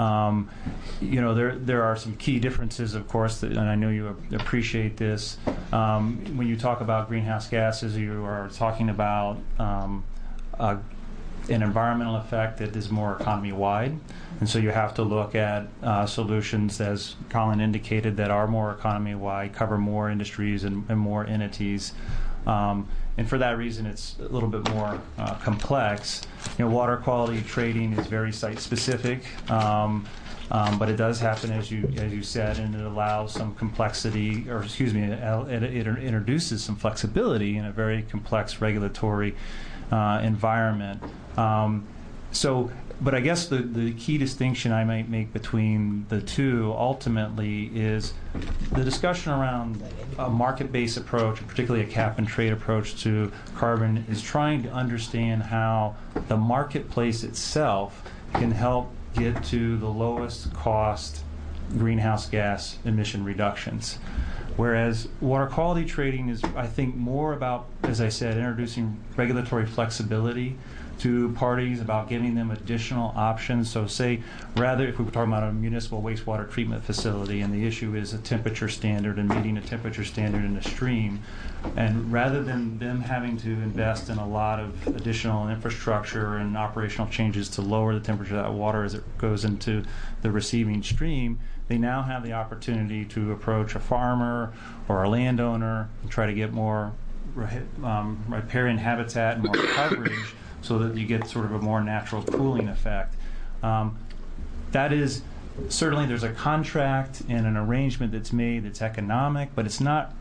There are some key differences, of course, and I know you appreciate this. When you talk about greenhouse gases, you are talking about an environmental effect that is more economy-wide. And so you have to look at solutions, as Colin indicated, that are more economy-wide, cover more industries and more entities. And for that reason, it's a little bit more complex. Water quality trading is very site-specific, but it does happen, as you said, and it allows some complexity, or excuse me, it introduces some flexibility in a very complex regulatory environment. But I guess the key distinction I might make between the two ultimately is the discussion around a market-based approach, particularly a cap-and-trade approach to carbon, is trying to understand how the marketplace itself can help get to the lowest cost greenhouse gas emission reductions. Whereas water quality trading is, I think, more about, as I said, introducing regulatory flexibility to parties, about giving them additional options. So say, rather, if we were talking about a municipal wastewater treatment facility and the issue is a temperature standard and meeting a temperature standard in a stream, and rather than them having to invest in a lot of additional infrastructure and operational changes to lower the temperature of that water as it goes into the receiving stream, they now have the opportunity to approach a farmer or a landowner and try to get more riparian habitat and more coverage, so that you get sort of a more natural cooling effect. That is, certainly there's a contract and an arrangement that's made that's economic, but it's not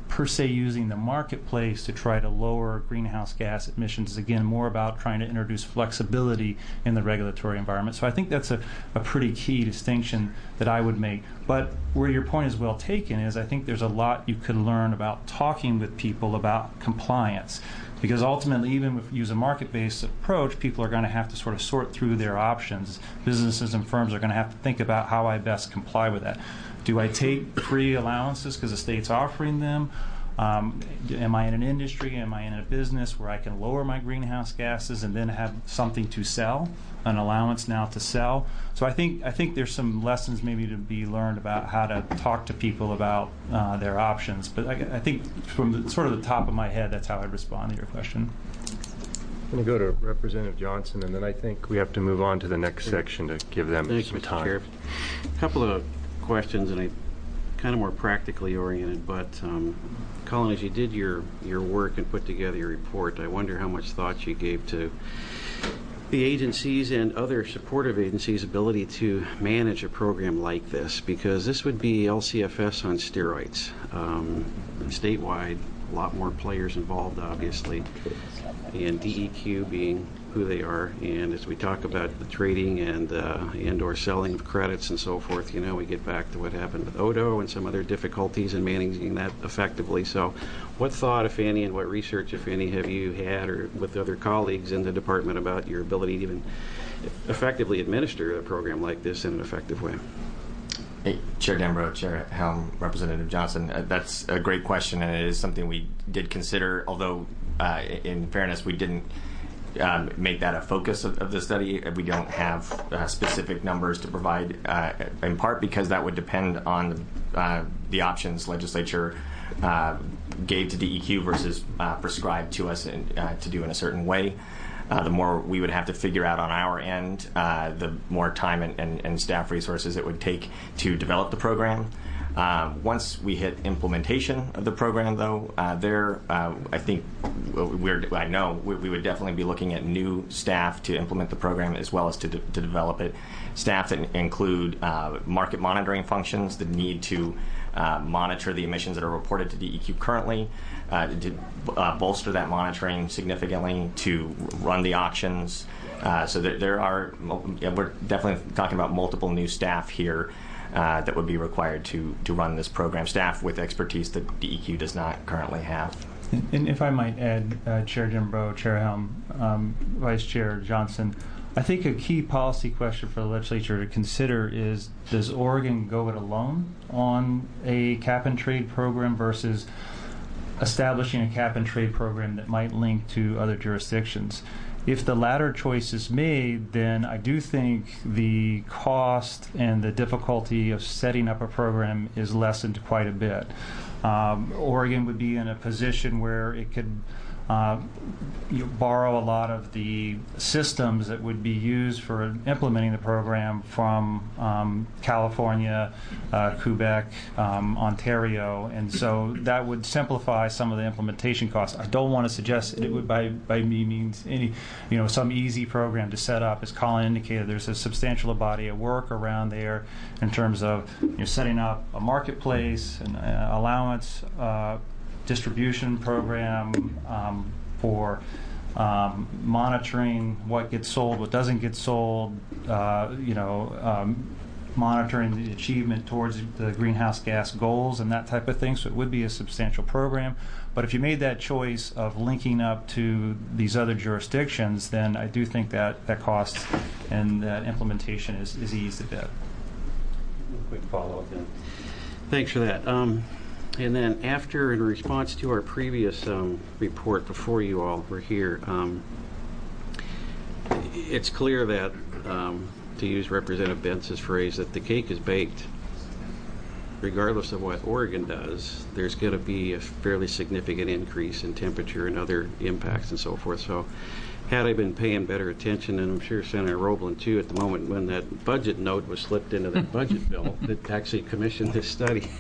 per se using the marketplace to try to lower greenhouse gas emissions. Is again more about trying to introduce flexibility in the regulatory environment. So I think that's a pretty key distinction that I would make. But where your point is well taken is I think there's a lot you could learn about talking with people about compliance. Because ultimately, even if you use a market-based approach, people are going to have to sort of sort through their options. Businesses and firms are going to have to think about how I best comply with that. Do I take free allowances because the state's offering them? Am I in an industry, am I in a business where I can lower my greenhouse gases and then have something to sell, an allowance now to sell? So I think there's some lessons maybe to be learned about how to talk to people about their options. But I think from sort of the top of my head, that's how I'd respond to your question. I'm going to go to Representative Johnson, and then I think we have to move on to the next section to give them some time. Chair. A couple of questions, and I kind of more practically oriented, but Colin, as you did your work and put together your report, I wonder how much thought you gave to the agencies and other supportive agencies' ability to manage a program like this, because this would be LCFS on steroids. Statewide, a lot more players involved, obviously, and DEQ being who they are. And as we talk about the trading and or selling of credits and so forth, you know, we get back to what happened with Odo and some other difficulties in managing that effectively. So what thought, if any, and what research, if any, have you had or with other colleagues in the department about your ability to even effectively administer a program like this in an effective way? Hey, Chair Dembrow, Chair Helm, Representative Johnson, that's a great question, and it is something we did consider, although in fairness, we didn't make that a focus of the study. We don't have specific numbers to provide, in part because that would depend on the options legislature gave to DEQ versus prescribed to us to do in a certain way. The more we would have to figure out on our end, the more time and staff resources it would take to develop the program. Once we hit implementation of the program, though, I think I know we would definitely be looking at new staff to implement the program as well as to develop it. Staff that include market monitoring functions that need to monitor the emissions that are reported to DEQ currently, to bolster that monitoring significantly, to run the auctions. So we're definitely talking about multiple new staff here that would be required to run this program, staff with expertise that DEQ does not currently have. And if I might add, Chair Dembrow, Chair Helm, Vice Chair Johnson, I think a key policy question for the legislature to consider is, does Oregon go it alone on a cap-and-trade program versus establishing a cap-and-trade program that might link to other jurisdictions? If the latter choice is made, then I do think the cost and the difficulty of setting up a program is lessened quite a bit. Oregon would be in a position where it could borrow a lot of the systems that would be used for implementing the program from California, Quebec, Ontario, and so that would simplify some of the implementation costs. I don't want to suggest that it would by any means some easy program to set up. As Colin indicated, there's a substantial body of work around there in terms of setting up a marketplace, an allowance distribution program for monitoring what gets sold, what doesn't get sold, monitoring the achievement towards the greenhouse gas goals and that type of thing. So it would be a substantial program. But if you made that choice of linking up to these other jurisdictions, then I do think that cost and that implementation is eased a bit. Quick follow-up then. Thanks for that. And then after, in response to our previous report before you all were here, it's clear that, to use Representative Bentz's phrase, that the cake is baked. Regardless of what Oregon does, there's going to be a fairly significant increase in temperature and other impacts and so forth. So had I been paying better attention, and I'm sure Senator Roblin too, at the moment when that budget note was slipped into that budget bill that actually commissioned this study,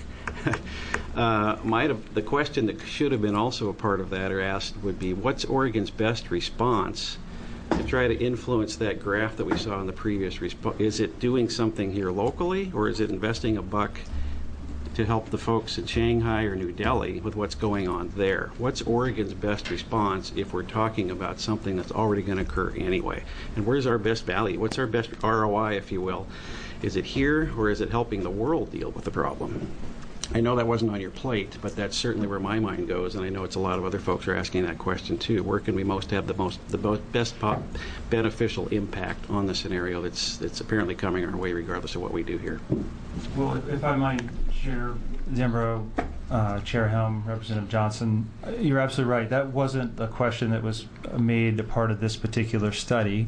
the question that should have been also a part of that or asked would be, what's Oregon's best response to try to influence that graph that we saw in the previous response? Is it doing something here locally, or is it investing $1 to help the folks in Shanghai or New Delhi with what's going on there? What's Oregon's best response if we're talking about something that's already going to occur anyway? And where's our best value? What's our best ROI, if you will? Is it here, or is it helping the world deal with the problem? I know that wasn't on your plate, but that's certainly where my mind goes, and I know it's a lot of other folks are asking that question too. Where can we most have the best beneficial impact on the scenario that's apparently coming our way, regardless of what we do here? Well, if I might, Chair Dembrow, Chair Helm, Representative Johnson, you're absolutely right. That wasn't a question that was made a part of this particular study.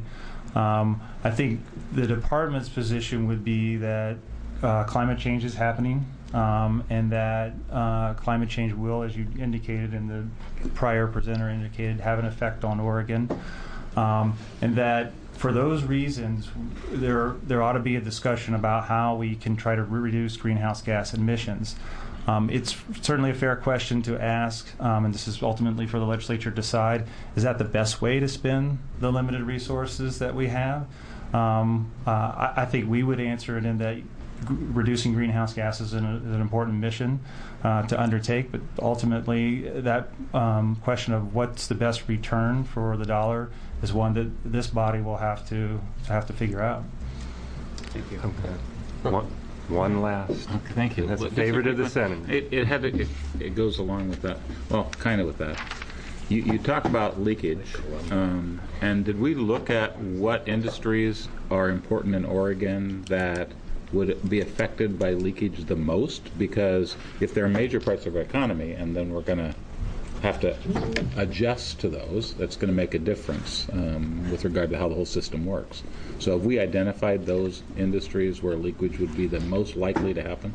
I think the department's position would be that climate change is happening, and that climate change will, as you indicated and the prior presenter indicated, have an effect on Oregon, and that for those reasons there ought to be a discussion about how we can try to reduce greenhouse gas emissions. It's certainly a fair question to ask, and this is ultimately for the legislature to decide, is that the best way to spend the limited resources that we have? I think we would answer it in that reducing greenhouse gases is an important mission to undertake, but ultimately that question of what's the best return for the dollar is one that this body will have to figure out. Thank you. One last. Okay, thank you. That's a favorite of the Senate. It goes along with that. Well, kind of with that. You talk about leakage, and did we look at what industries are important in Oregon that would be affected by leakage the most? Because if there are major parts of our economy, and then we're going to have to adjust to those, that's going to make a difference with regard to how the whole system works. So have we identified those industries where leakage would be the most likely to happen?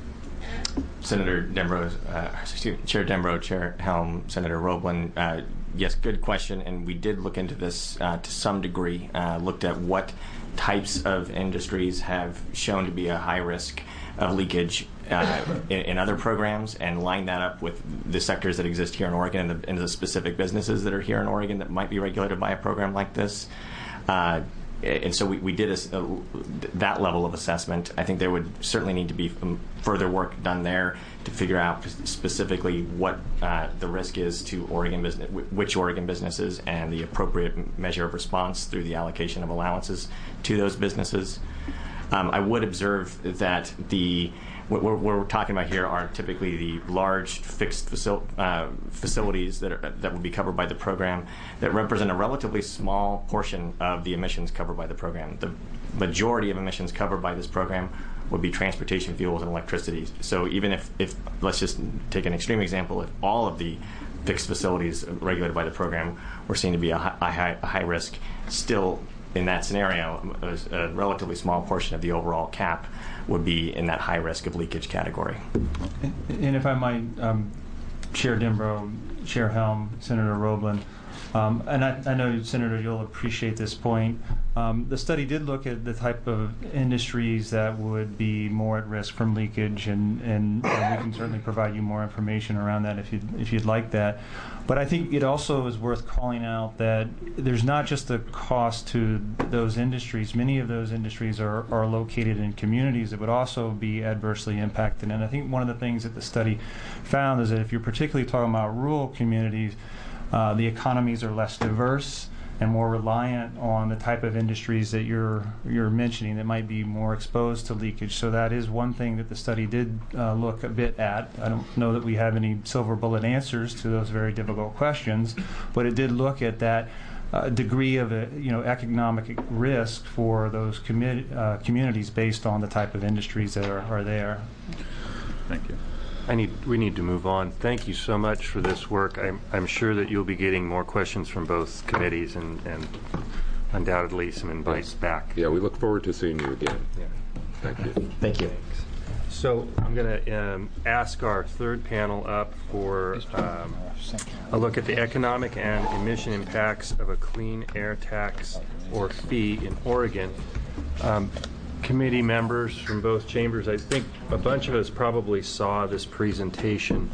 Senator Dembrow, Chair Dembrow, Chair Helm, Senator Roblin, yes, good question, and we did look into this to some degree, looked at what types of industries have shown to be a high risk of leakage in other programs, and line that up with the sectors that exist here in Oregon and the specific businesses that are here in Oregon that might be regulated by a program like this. And so we did that level of assessment. I think there would certainly need to be further work done there to figure out specifically what the risk is to Oregon business, which Oregon businesses, and the appropriate measure of response through the allocation of allowances to those businesses. I would observe that what we're talking about here are typically the large fixed facilities that would be covered by the program that represent a relatively small portion of the emissions covered by the program. The majority of emissions covered by this program would be transportation fuels and electricity. So even if let's just take an extreme example, if all of the fixed facilities regulated by the program were seen to be a high risk, still in that scenario, a relatively small portion of the overall cap would be in that high risk of leakage category. Okay. And if I might, Chair Dembrow, Chair Helm, Senator Roblin, and I know, Senator, you'll appreciate this point. The study did look at the type of industries that would be more at risk from leakage, and we can certainly provide you more information around that if you'd like that. But I think it also is worth calling out that there's not just a cost to those industries. Many of those industries are located in communities that would also be adversely impacted. And I think one of the things that the study found is that if you're particularly talking about rural communities, the economies are less diverse and more reliant on the type of industries that you're mentioning that might be more exposed to leakage. So that is one thing that the study did look a bit at. I don't know that we have any silver bullet answers to those very difficult questions, but it did look at that degree of economic risk for those communities based on the type of industries that are there. Thank you. We need to move on. Thank you so much for this work. I'm sure that you'll be getting more questions from both committees and undoubtedly some invites back. Yeah, we look forward to seeing you again. Yeah. Thank you. Thank you. So I'm going to ask our third panel up for a look at the economic and emission impacts of a clean air tax or fee in Oregon. Committee members from both chambers, I think a bunch of us probably saw this presentation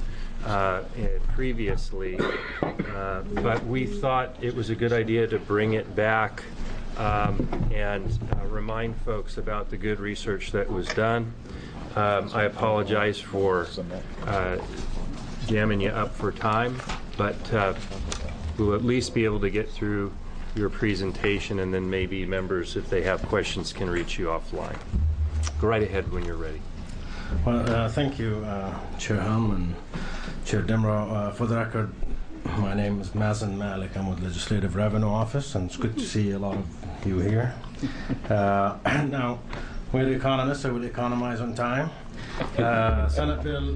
previously, but we thought it was a good idea to bring it back and remind folks about the good research that was done. I apologize for jamming you up for time, but we'll at least be able to get through your presentation, and then maybe members, if they have questions, can reach you offline. Go right ahead when you're ready. Well, thank you, Chair Helm and Chair Demro. For the record, my name is Mazen Malik. I'm with Legislative Revenue Office, and it's good to see a lot of you here. Now, we're the economists, so we'll economize on time. Senate Bill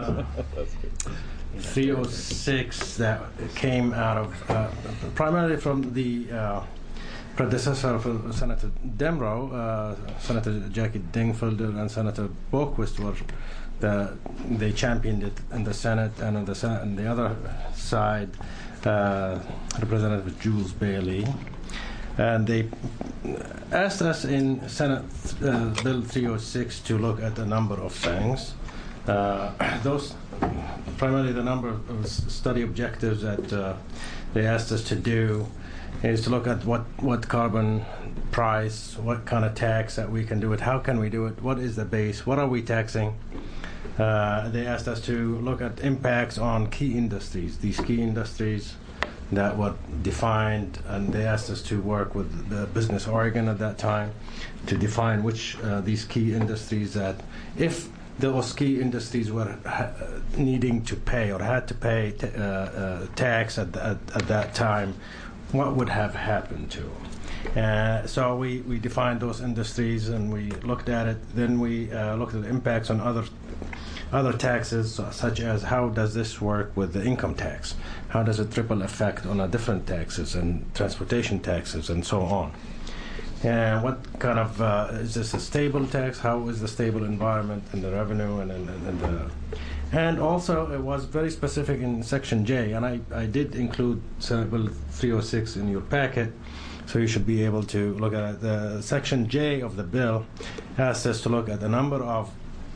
306 that came out of primarily from the predecessor of Senator Demro, Senator Jackie Dingfelder and Senator Boquist they championed it in the Senate, and on the other side, Representative Jules Bailey. And they asked us in Senate Bill 306 to look at a number of things. Those, primarily the number of study objectives that they asked us to do is to look at what carbon price, what kind of tax that we can do it, how can we do it, what is the base, what are we taxing. They asked us to look at impacts on key industries, these key industries that were defined, and they asked us to work with the Business Oregon at that time to define which these key industries that, if those key industries were needing to pay or had to pay tax at that time, what would have happened to them. So we defined those industries and we looked at it. Then we looked at the impacts on other taxes, such as how does this work with the income tax? How does it triple effect on different taxes and transportation taxes and so on? And what kind of, is this a stable tax? How is the stable environment in the revenue and also it was very specific in Section J, and I did include Senate Bill 306 in your packet, so you should be able to look at it. The Section J of the bill asks us to look at a number of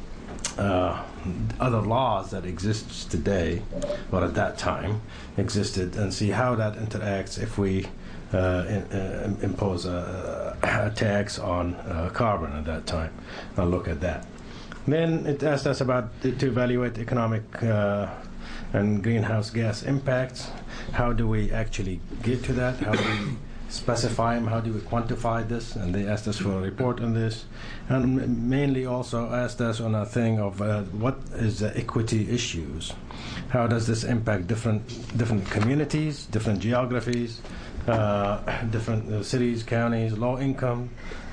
other laws that exist today, or at that time existed, and see how that interacts if we impose a tax on carbon at that time. I'll look at that. Then it asked us to evaluate economic and greenhouse gas impacts. How do we actually get to that? How do we specify them? How do we quantify this? And they asked us for a report on this. And mainly also asked us on a thing of what is the equity issues? How does this impact different communities, different geographies, different cities, counties, low income,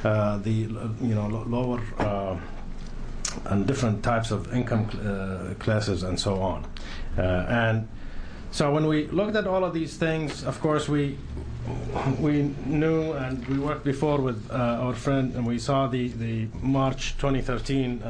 lower and different types of income classes and so on. And so when we looked at all of these things, of course we knew, and we worked before with our friend, and we saw the March 2013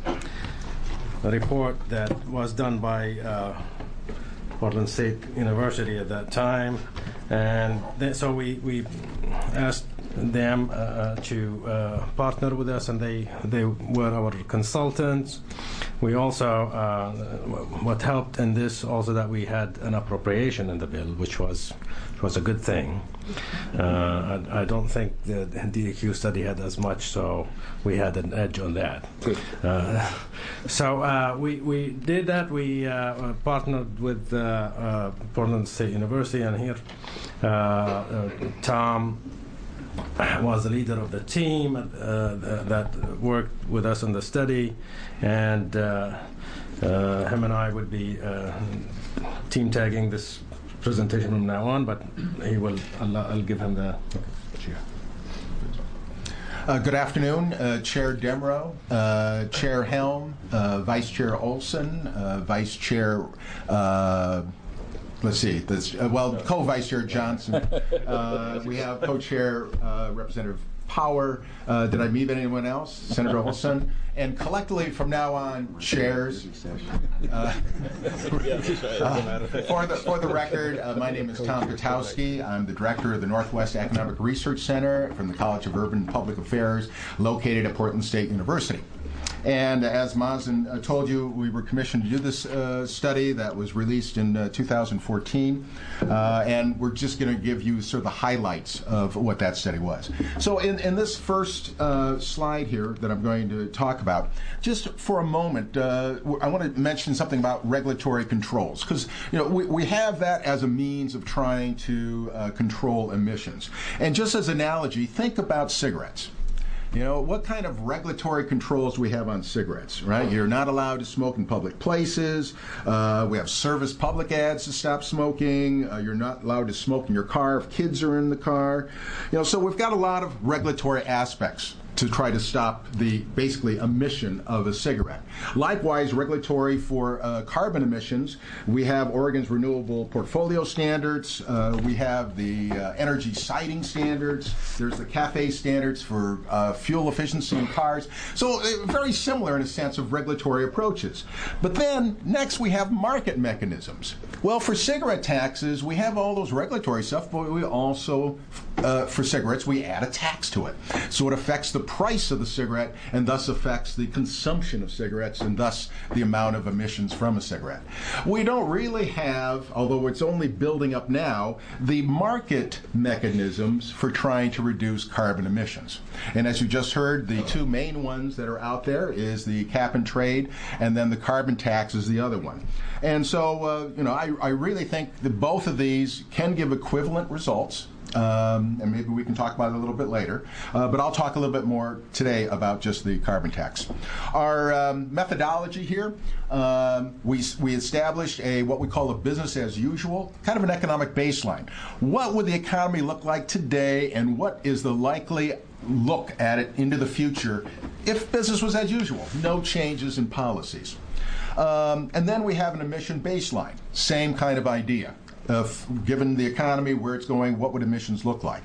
report that was done by Portland State University at that time. And so we asked them to partner with us, and they were our consultants. We also, what helped in this also, that we had an appropriation in the bill, which was a good thing. I don't think the DEQ study had as much, so we had an edge on that. So we did that. We partnered with Portland State University, and here Tom was the leader of the team that worked with us on the study, and him and I would be team tagging this presentation from now on, but I'll give him the chair. Good afternoon, Chair Demro, Chair Helm, Vice Chair Olson, Vice Chair co-Vice Chair Johnson. We have co-chair Representative Power. Did I meet anyone else? Senator Olson. And collectively, from now on, chairs. For the record, my name is Tom Gutowski. I'm the director of the Northwest Economic Research Center from the College of Urban Public Affairs, located at Portland State University. And as Mazen told you, we were commissioned to do this study that was released in 2014. And we're just going to give you sort of the highlights of what that study was. So in this first slide here that I'm going to talk about, just for a moment, I want to mention something about regulatory controls, because we have that as a means of trying to control emissions. And just as an analogy, think about cigarettes. What kind of regulatory controls we have on cigarettes, right? You're not allowed to smoke in public places. We have service public ads to stop smoking. You're not allowed to smoke in your car if kids are in the car. So we've got a lot of regulatory aspects to try to stop the basically emission of a cigarette. Likewise, regulatory for carbon emissions, we have Oregon's renewable portfolio standards, we have the energy siting standards, there's the CAFE standards for fuel efficiency in cars. So very similar in a sense of regulatory approaches. But then next we have market mechanisms. Well, for cigarette taxes, we have all those regulatory stuff, but we also, for cigarettes, we add a tax to it. So it affects the price of the cigarette and thus affects the consumption of cigarettes and thus the amount of emissions from a cigarette. We don't really have, although it's only building up now, the market mechanisms for trying to reduce carbon emissions. And as you just heard, the two main ones that are out there is the cap and trade, and then the carbon tax is the other one. And so, I really think that both of these can give equivalent results. And maybe we can talk about it a little bit later. But I'll talk a little bit more today about just the carbon tax. Our methodology here, we established what we call a business as usual, kind of an economic baseline. What would the economy look like today, and what is the likely look at it into the future if business was as usual, no changes in policies? And then we have an emission baseline, same kind of idea. Given the economy, where it's going, what would emissions look like?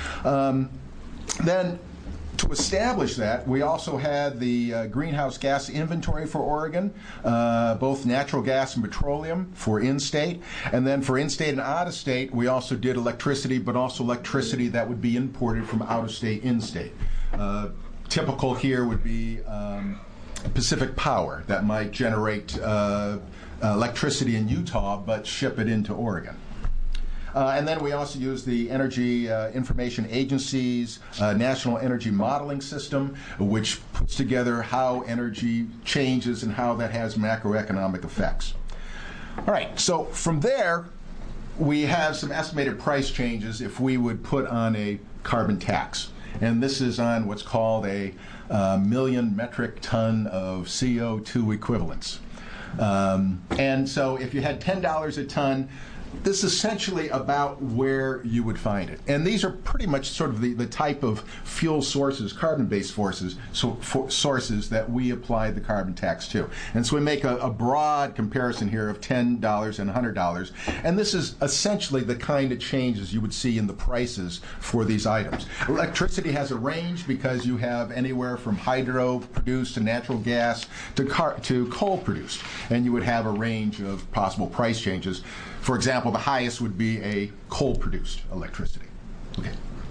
Then, to establish that, we also had the greenhouse gas inventory for Oregon, both natural gas and petroleum for in-state. And then for in-state and out-of-state, we also did electricity, but also electricity that would be imported from out-of-state, in-state. Typical here would be Pacific Power that might generate electricity in Utah but ship it into Oregon. And then we also use the Energy Information Agency's National Energy Modeling System, which puts together how energy changes and how that has macroeconomic effects. All right, so from there, we have some estimated price changes if we would put on a carbon tax. And this is on what's called a million metric ton of CO2 equivalents. And so if you had $10 a ton, this is essentially about where you would find it. And these are pretty much sort of the type of fuel sources, carbon-based sources that we apply the carbon tax to. And so we make a broad comparison here of $10 and $100. And this is essentially the kind of changes you would see in the prices for these items. Electricity has a range because you have anywhere from hydro-produced to natural gas to coal-produced. And you would have a range of possible price changes. For example, the highest would be a coal-produced electricity. Okay.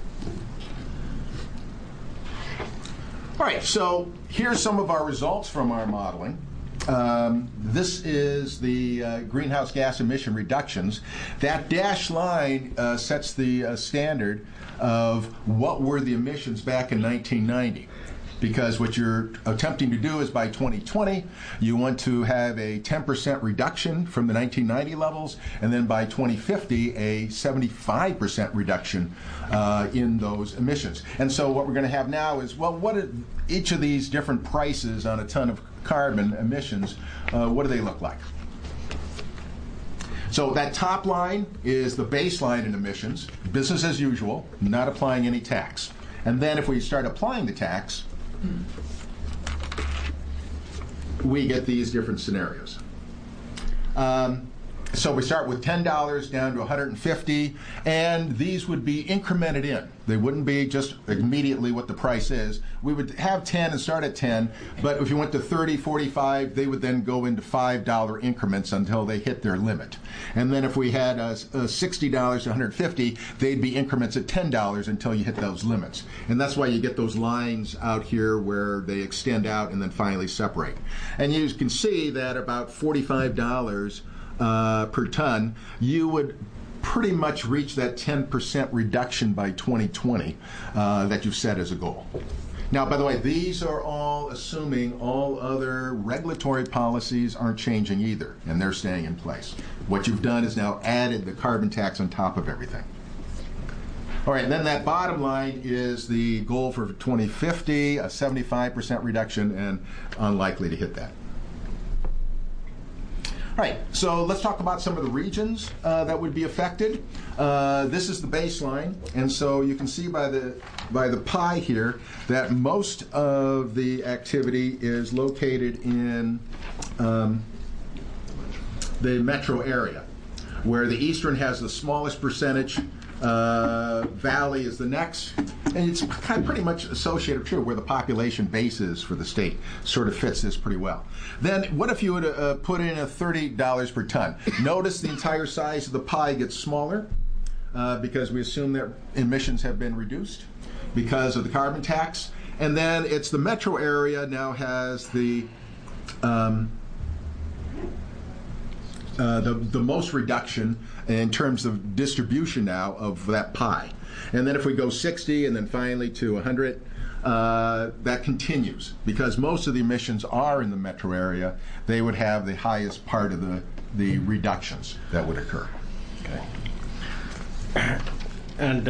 All right, so here's some of our results from our modeling. This is the greenhouse gas emission reductions. That dashed line sets the standard of what were the emissions back in 1990. Because what you're attempting to do is by 2020, you want to have a 10% reduction from the 1990 levels, and then by 2050, a 75% reduction in those emissions. And so what we're going to have now is, well, what are each of these different prices on a ton of carbon emissions, what do they look like? So that top line is the baseline in emissions, business as usual, not applying any tax. And then if we start applying the tax, we get these different scenarios. So we start with $10 down to $150, and these would be incremented in. They wouldn't be just immediately what the price is. We would have 10 and start at 10, but if you went to 30, 45, they would then go into $5 increments until they hit their limit. And then if we had $60 to $150, they'd be increments at $10 until you hit those limits. And that's why you get those lines out here where they extend out and then finally separate. And you can see that about $45 per ton, you would pretty much reach that 10% reduction by 2020 that you've set as a goal. Now, by the way, these are all assuming all other regulatory policies aren't changing either, and they're staying in place. What you've done is now added the carbon tax on top of everything. All right, and then that bottom line is the goal for 2050, a 75% reduction, and unlikely to hit that. All right, so let's talk about some of the regions that would be affected. This is the baseline, and so you can see by the pie here that most of the activity is located in the metro area, where the eastern has the smallest percentage. Valley is the next, and it's kind of pretty much associated too where the population base is for the state. Sort of fits this pretty well. Then what if you would put in a $30 per ton? Notice the entire size of the pie gets smaller because we assume that emissions have been reduced because of the carbon tax. And then it's the metro area now has the most reduction in terms of distribution now of that pie. And then if we go 60 and then finally to 100, that continues. Because most of the emissions are in the metro area, they would have the highest part of the reductions that would occur. Okay. And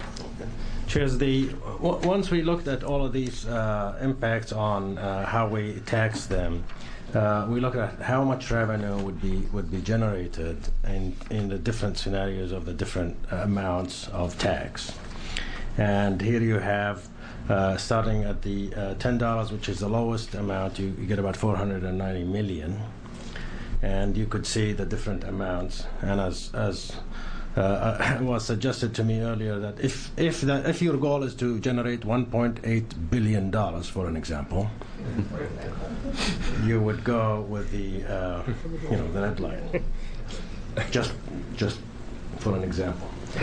once we looked at all of these impacts on how we tax them, we looked at how much revenue would be generated in the different scenarios of the different amounts of tax. And here you have, starting at the $10, which is the lowest amount, you get about $490 million. And you could see the different amounts. And as was suggested to me earlier, that if your goal is to generate $1.8 billion, for an example, you would go with the the net line. Just for an example.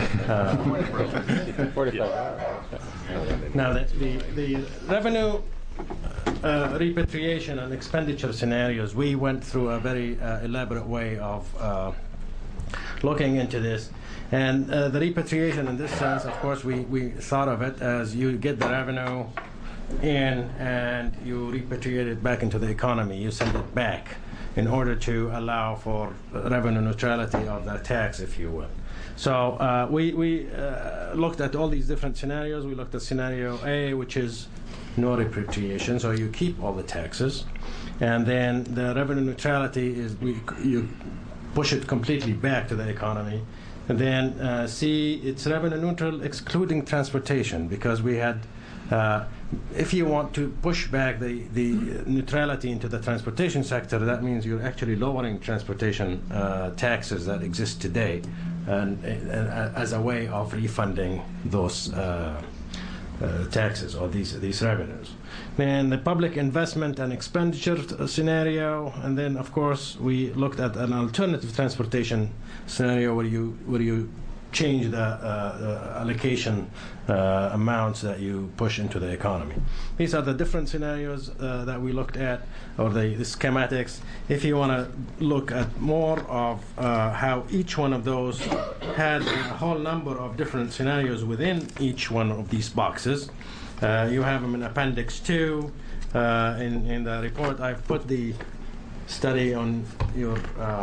Now the revenue repatriation and expenditure scenarios, we went through a very elaborate way of looking into this. And the repatriation in this sense, of course, we thought of it as you get the revenue in and you repatriate it back into the economy. You send it back in order to allow for revenue neutrality of that tax, if you will. So we looked at all these different scenarios. We looked at scenario A, which is no repatriation, so you keep all the taxes. And then the revenue neutrality is you push it completely back to the economy. And then C, it's revenue neutral excluding transportation, because we had, if you want to push back the neutrality into the transportation sector, that means you're actually lowering transportation taxes that exist today, and as a way of refunding those taxes or these revenues. Then the public investment and expenditure scenario, and then of course we looked at an alternative transportation scenario where you change the allocation amounts that you push into the economy. These are the different scenarios that we looked at, or the schematics. If you want to look at more of how each one of those had a whole number of different scenarios within each one of these boxes, you have them in Appendix 2. In the report, I've put the study on your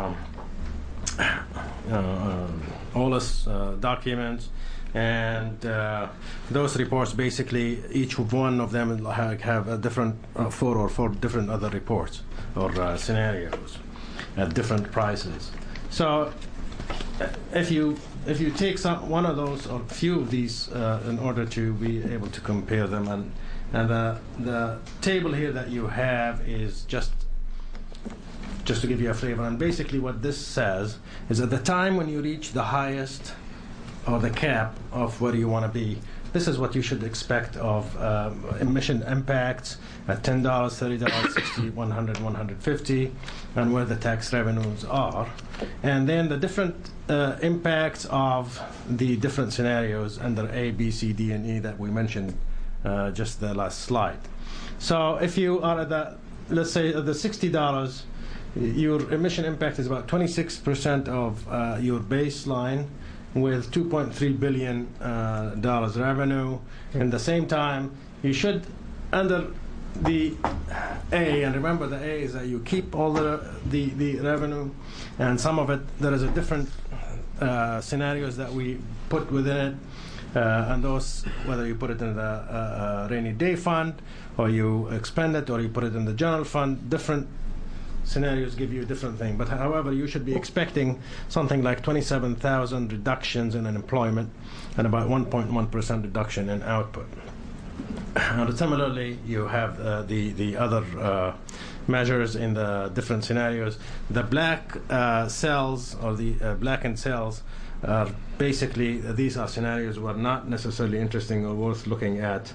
OLIS documents, and those reports, basically each one of them have a different four different other reports or scenarios at different prices. So if you take one of those or few of these in order to be able to compare them, and the table here that you have is just just to give you a flavor. And basically what this says is at the time when you reach the highest or the cap of where you want to be, this is what you should expect of emission impacts at $10, $30, $60, $100, $150, and where the tax revenues are. And then the different impacts of the different scenarios under A, B, C, D, and E that we mentioned just the last slide. So if you are at the, let's say, at the $60, your emission impact is about 26% of your baseline, with $2.3 billion revenue. In the same time, you should, under the A, and remember the A is that you keep all the revenue, and some of it, there is a different scenarios that we put within it, and those, whether you put it in the rainy day fund, or you expend it, or you put it in the general fund, different scenarios give you a different thing. But however, you should be expecting something like 27,000 reductions in unemployment and about 1.1% reduction in output. And similarly, you have the other measures in the different scenarios. The black cells, or the blackened cells, basically these are scenarios were not necessarily interesting or worth looking at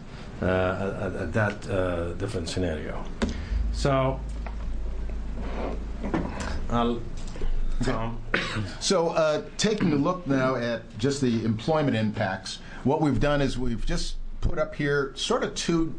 that different scenario. So So taking a look now at just the employment impacts, what we've done is we've just put up here sort of two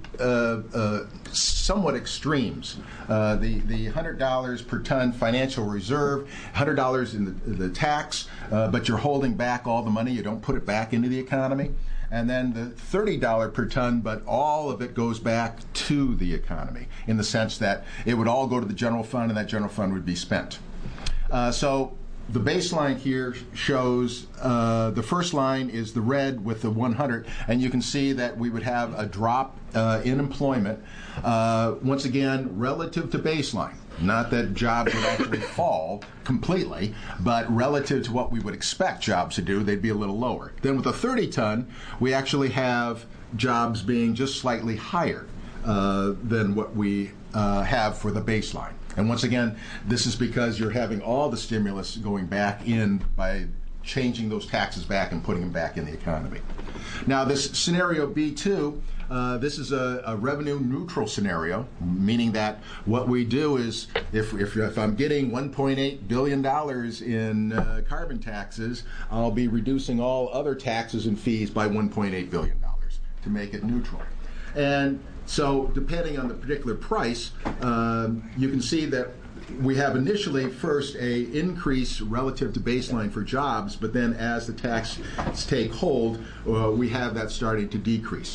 somewhat extremes. The $100 per ton financial reserve, $100 in the tax, but you're holding back all the money, you don't put it back into the economy. And then the $30 per ton, but all of it goes back to the economy in the sense that it would all go to the general fund and that general fund would be spent. So the baseline here shows the first line is the red with the 100, and you can see that we would have a drop in employment, once again, relative to baseline. Not that jobs would actually fall completely, but relative to what we would expect jobs to do, they'd be a little lower. Then with a 30-ton, we actually have jobs being just slightly higher than what we have for the baseline. And once again, this is because you're having all the stimulus going back in by changing those taxes back and putting them back in the economy. Now this scenario B2, this is a revenue neutral scenario, meaning that what we do is if I'm getting $1.8 billion in carbon taxes, I'll be reducing all other taxes and fees by $1.8 billion to make it neutral. And so depending on the particular price, you can see that we have initially first a increase relative to baseline for jobs, but then as the taxes take hold, we have that starting to decrease.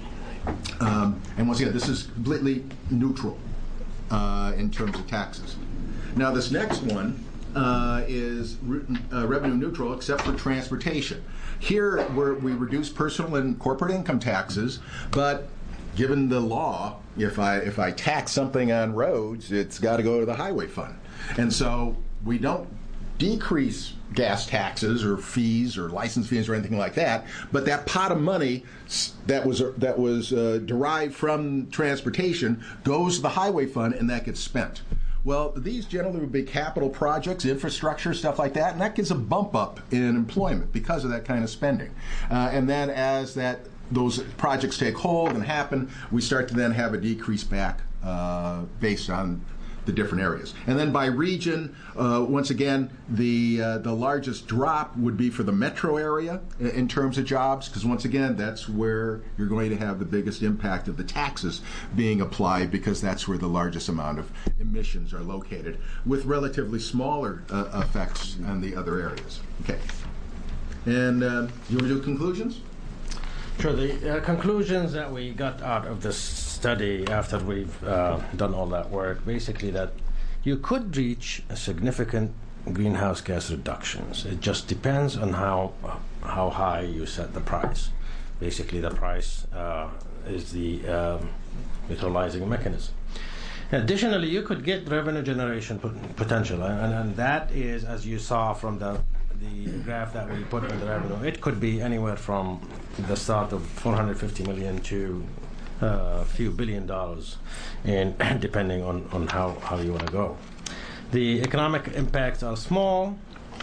And once again, this is completely neutral in terms of taxes. Now this next one is revenue neutral except for transportation. Here we reduce personal and corporate income taxes, but given the law, if I tax something on roads, it's got to go to the highway fund. And so we don't decrease gas taxes or fees or license fees or anything like that, but that pot of money that was derived from transportation goes to the highway fund and that gets spent. Well, these generally would be capital projects, infrastructure, stuff like that, and that gives a bump up in employment because of that kind of spending. And then as those projects take hold and happen, we start to then have a decrease back based on the different areas. And then by region, once again, the largest drop would be for the metro area in terms of jobs, because once again, that's where you're going to have the biggest impact of the taxes being applied, because that's where the largest amount of emissions are located, with relatively smaller effects on the other areas. Okay. And you want to do conclusions? Sure. The conclusions that we got out of this study after we've done all that work, basically that you could reach a significant greenhouse gas reductions. It just depends on how high you set the price. Basically, the price is the neutralizing mechanism. Additionally, you could get revenue generation potential, and that is, as you saw from the graph that we put in the revenue, it could be anywhere from the start of $450 million to a few $1 billion, and depending on how you want to go. The economic impacts are small.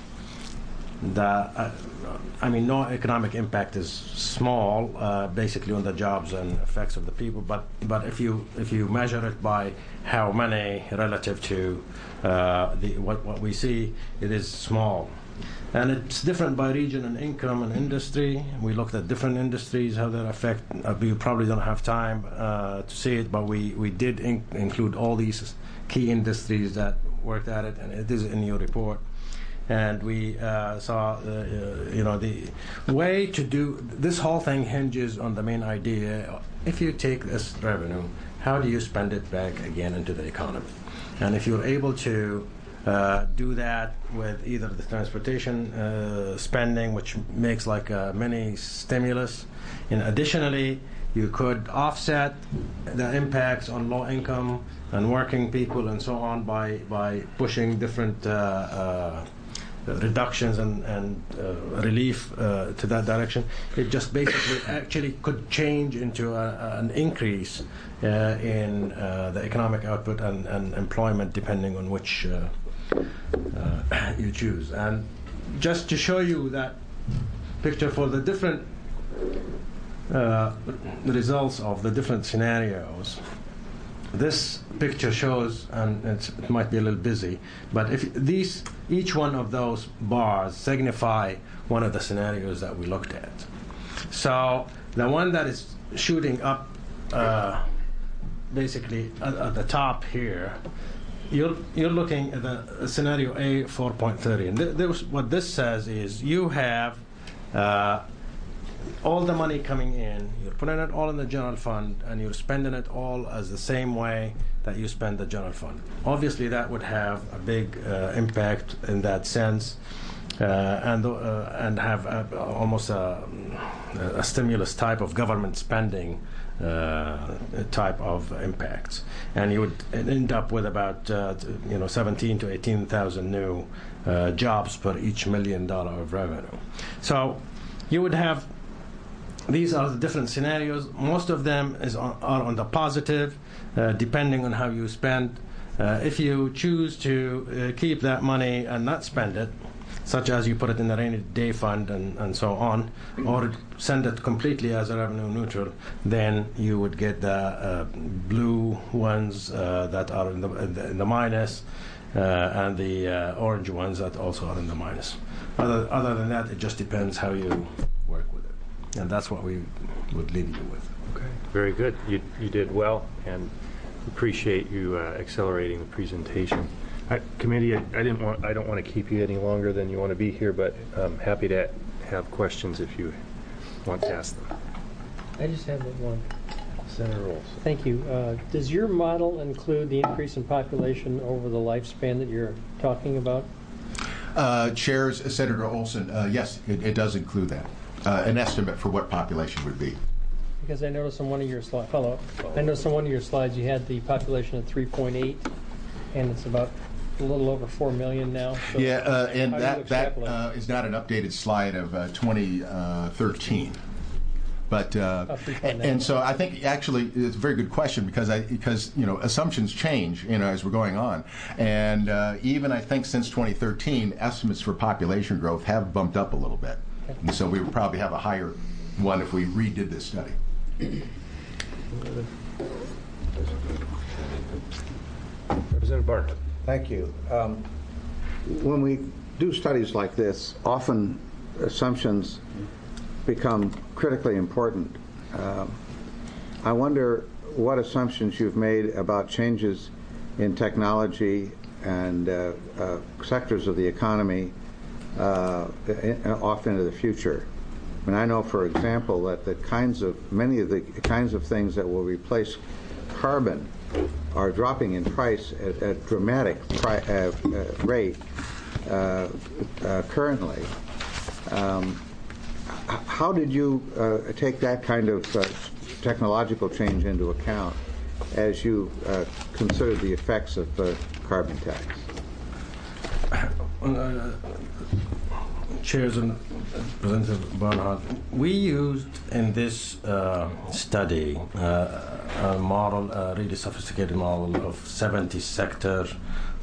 No economic impact is small, basically on the jobs and effects of the people. But if you measure it by how many relative to what we see, it is small. And it's different by region and income and industry. We looked at different industries, how that affect. We probably don't have time to see it, but we did include all these key industries that worked at it, and it is in your report. And we saw, the way to do this whole thing hinges on the main idea: if you take this revenue, how do you spend it back again into the economy? And if you're able to do that with either the transportation spending, which makes like a mini stimulus, and additionally, you could offset the impacts on low income and working people and so on by pushing different reductions and relief to that direction. It just basically actually could change into an increase in the economic output and employment, depending on which you choose. And just to show you that picture for the different results of the different scenarios, this picture shows, and it might be a little busy, but if each one of those bars signify one of the scenarios that we looked at. So the one that is shooting up basically at the top here, you're looking at the scenario A 4.30, and what this says is you have all the money coming in, you're putting it all in the general fund, and you're spending it all as the same way that you spend the general fund. Obviously, that would have a big impact in that sense, and have almost a stimulus type of government spending type of impacts. And you would end up with about 17 to 18,000 new jobs per each $1 million of revenue. So you would have. These are the different scenarios. Most of them are on the positive, depending on how you spend. If you choose to keep that money and not spend it, such as you put it in the rainy day fund and so on, or send it completely as a revenue neutral, then you would get the blue ones that are in the minus, and the orange ones that also are in the minus. Other than that, it just depends how you work with it. And that's what we would leave you with. Okay, very good. You did well, and appreciate you accelerating the presentation. Committee, I don't want to keep you any longer than you want to be here, but I'm happy to have questions if you want to ask them. I just have one. Senator Olson. Thank you. Does your model include the increase in population over the lifespan that you're talking about? Chairs, Senator Olson, yes, it does include that. An estimate for what population would be. Because I noticed on one of your slides, I noticed on one of your slides you had the population at 3.8, and it's about a little over 4 million now. So yeah, and that is not an updated slide of 2013. But and so I think actually it's a very good question because assumptions change as we're going on, and even I think since 2013 estimates for population growth have bumped up a little bit. And so we would probably have a higher one if we redid this study. Representative Barnhart. Thank you. When we do studies like this, often assumptions become critically important. I wonder what assumptions you've made about changes in technology and sectors of the economy off into the future. I mean, I know, for example, that many of the kinds of things that will replace carbon are dropping in price at a dramatic rate currently. How did you take that kind of technological change into account as you considered the effects of the carbon tax? Chairs and Representative Barnhart, we used in this study a model, a really sophisticated model of 70 sector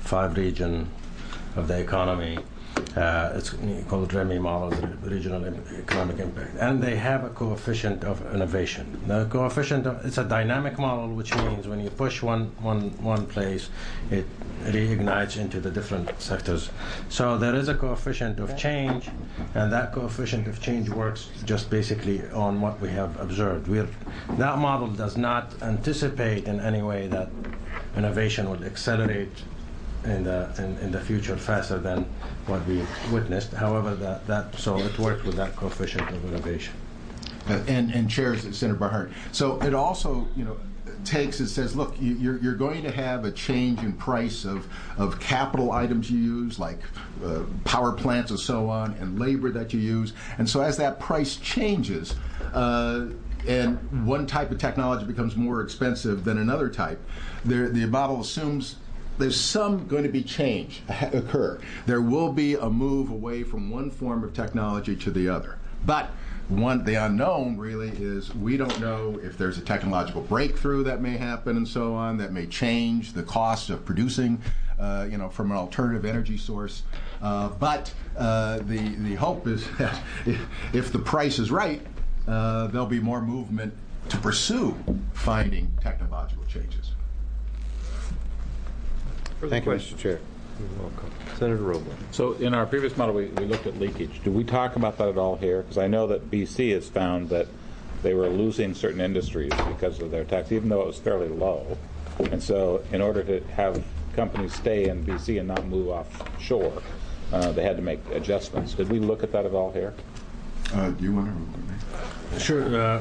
5 region of the economy. It's called REMI model, Regional Economic Impact. And they have a coefficient of innovation. The coefficient, it's a dynamic model, which means when you push one place, it reignites into the different sectors. So there is a coefficient of change, and that coefficient of change works just basically on what we have observed. That model does not anticipate in any way that innovation would accelerate in the future faster than what we witnessed. However, so it works with that coefficient of innovation. And chairs Senator Barhart. So it also, it says, look, you're going to have a change in price of capital items you use, like power plants and so on, and labor that you use. And so as that price changes, and one type of technology becomes more expensive than another type, the model assumes there's some going to be change occur. There will be a move away from one form of technology to the other. But the unknown really is we don't know if there's a technological breakthrough that may happen and so on that may change the cost of producing from an alternative energy source. But the hope is that if the price is right, there'll be more movement to pursue finding technological changes. Thank you, Mr. Chair. You're welcome. Senator Robles. So in our previous model, we looked at leakage. Do we talk about that at all here? Because I know that BC has found that they were losing certain industries because of their tax, even though it was fairly low. And so in order to have companies stay in BC and not move offshore, they had to make adjustments. Did we look at that at all here? Do you want to? Sure.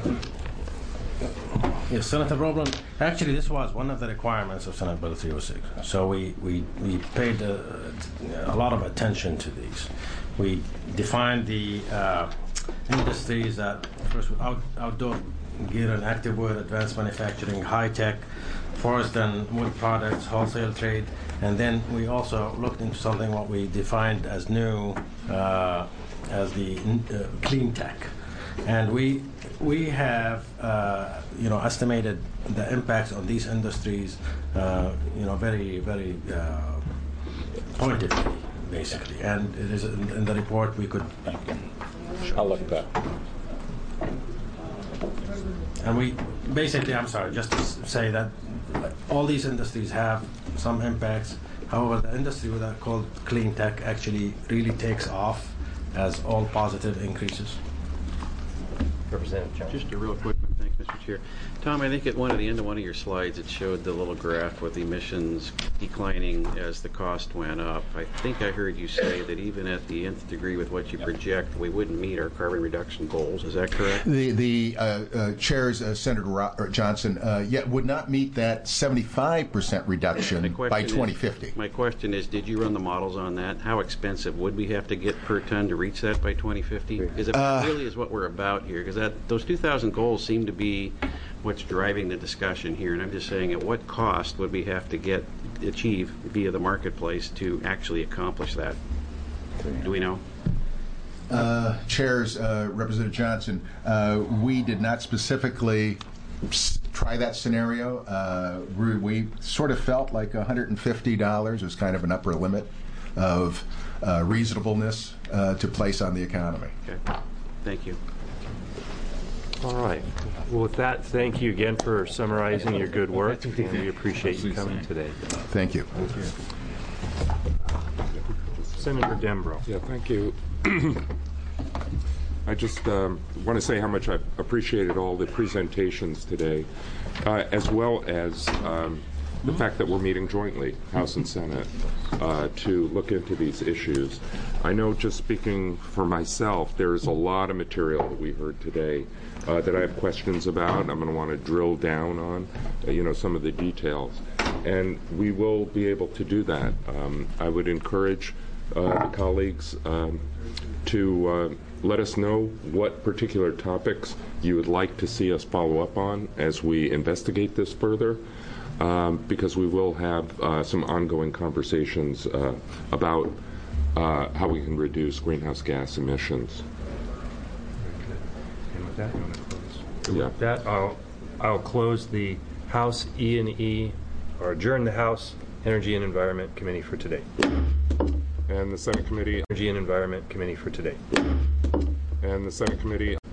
Yes, Senator Roblin. Actually, this was one of the requirements of Senate Bill 306. So we paid a lot of attention to these. We defined the industries that first outdoor gear and active wood, advanced manufacturing, high tech, forest and wood products, wholesale trade, and then we also looked into something what we defined as new as the clean tech. And we have estimated the impacts on these industries very very pointedly, basically. And it is in the report we could. I'll look at that. And we basically, I'm sorry, just to say that all these industries have some impacts. However, the industry that called clean tech actually really takes off as all positive increases. Representative Johnson. Just a real quick one. Thanks, Mr. Chair. Tom, I think at the end of one of your slides, it showed the little graph with emissions declining as the cost went up. I think I heard you say that even at the nth degree with what you project, we wouldn't meet our carbon reduction goals. Is that correct? The chairs, Senator Johnson, would not meet that 75% reduction by 2050. My question is, did you run the models on that? How expensive would we have to get per ton to reach that by 2050? Is it really is what we're about here? Because those 2,000 goals seem to be what's driving the discussion here, and I'm just saying, at what cost would we have to achieve via the marketplace to actually accomplish that? Do we know? Chairs, Representative Johnson, we did not specifically try that scenario. We sort of felt like $150 was kind of an upper limit of reasonableness to place on the economy. Okay. Thank you. All right. Well, with that, thank you again for summarizing your good work, and we appreciate you coming today. Thank you. Senator Dembrow. Yeah, thank you. I just want to say how much I've appreciated all the presentations today, as well as the fact that we're meeting jointly, House and Senate, to look into these issues. I know, just speaking for myself, there's a lot of material that we heard today that I have questions about. I'm going to want to drill down on, some of the details. And we will be able to do that. I would encourage the colleagues to let us know what particular topics you would like to see us follow up on as we investigate this further, because we will have some ongoing conversations about how we can reduce greenhouse gas emissions. And with that, you want to close? Yeah. With that, I'll close the House E&E, or adjourn the House Energy and Environment Committee for today. And the Senate Committee. Energy and Environment Committee for today. And the Senate Committee.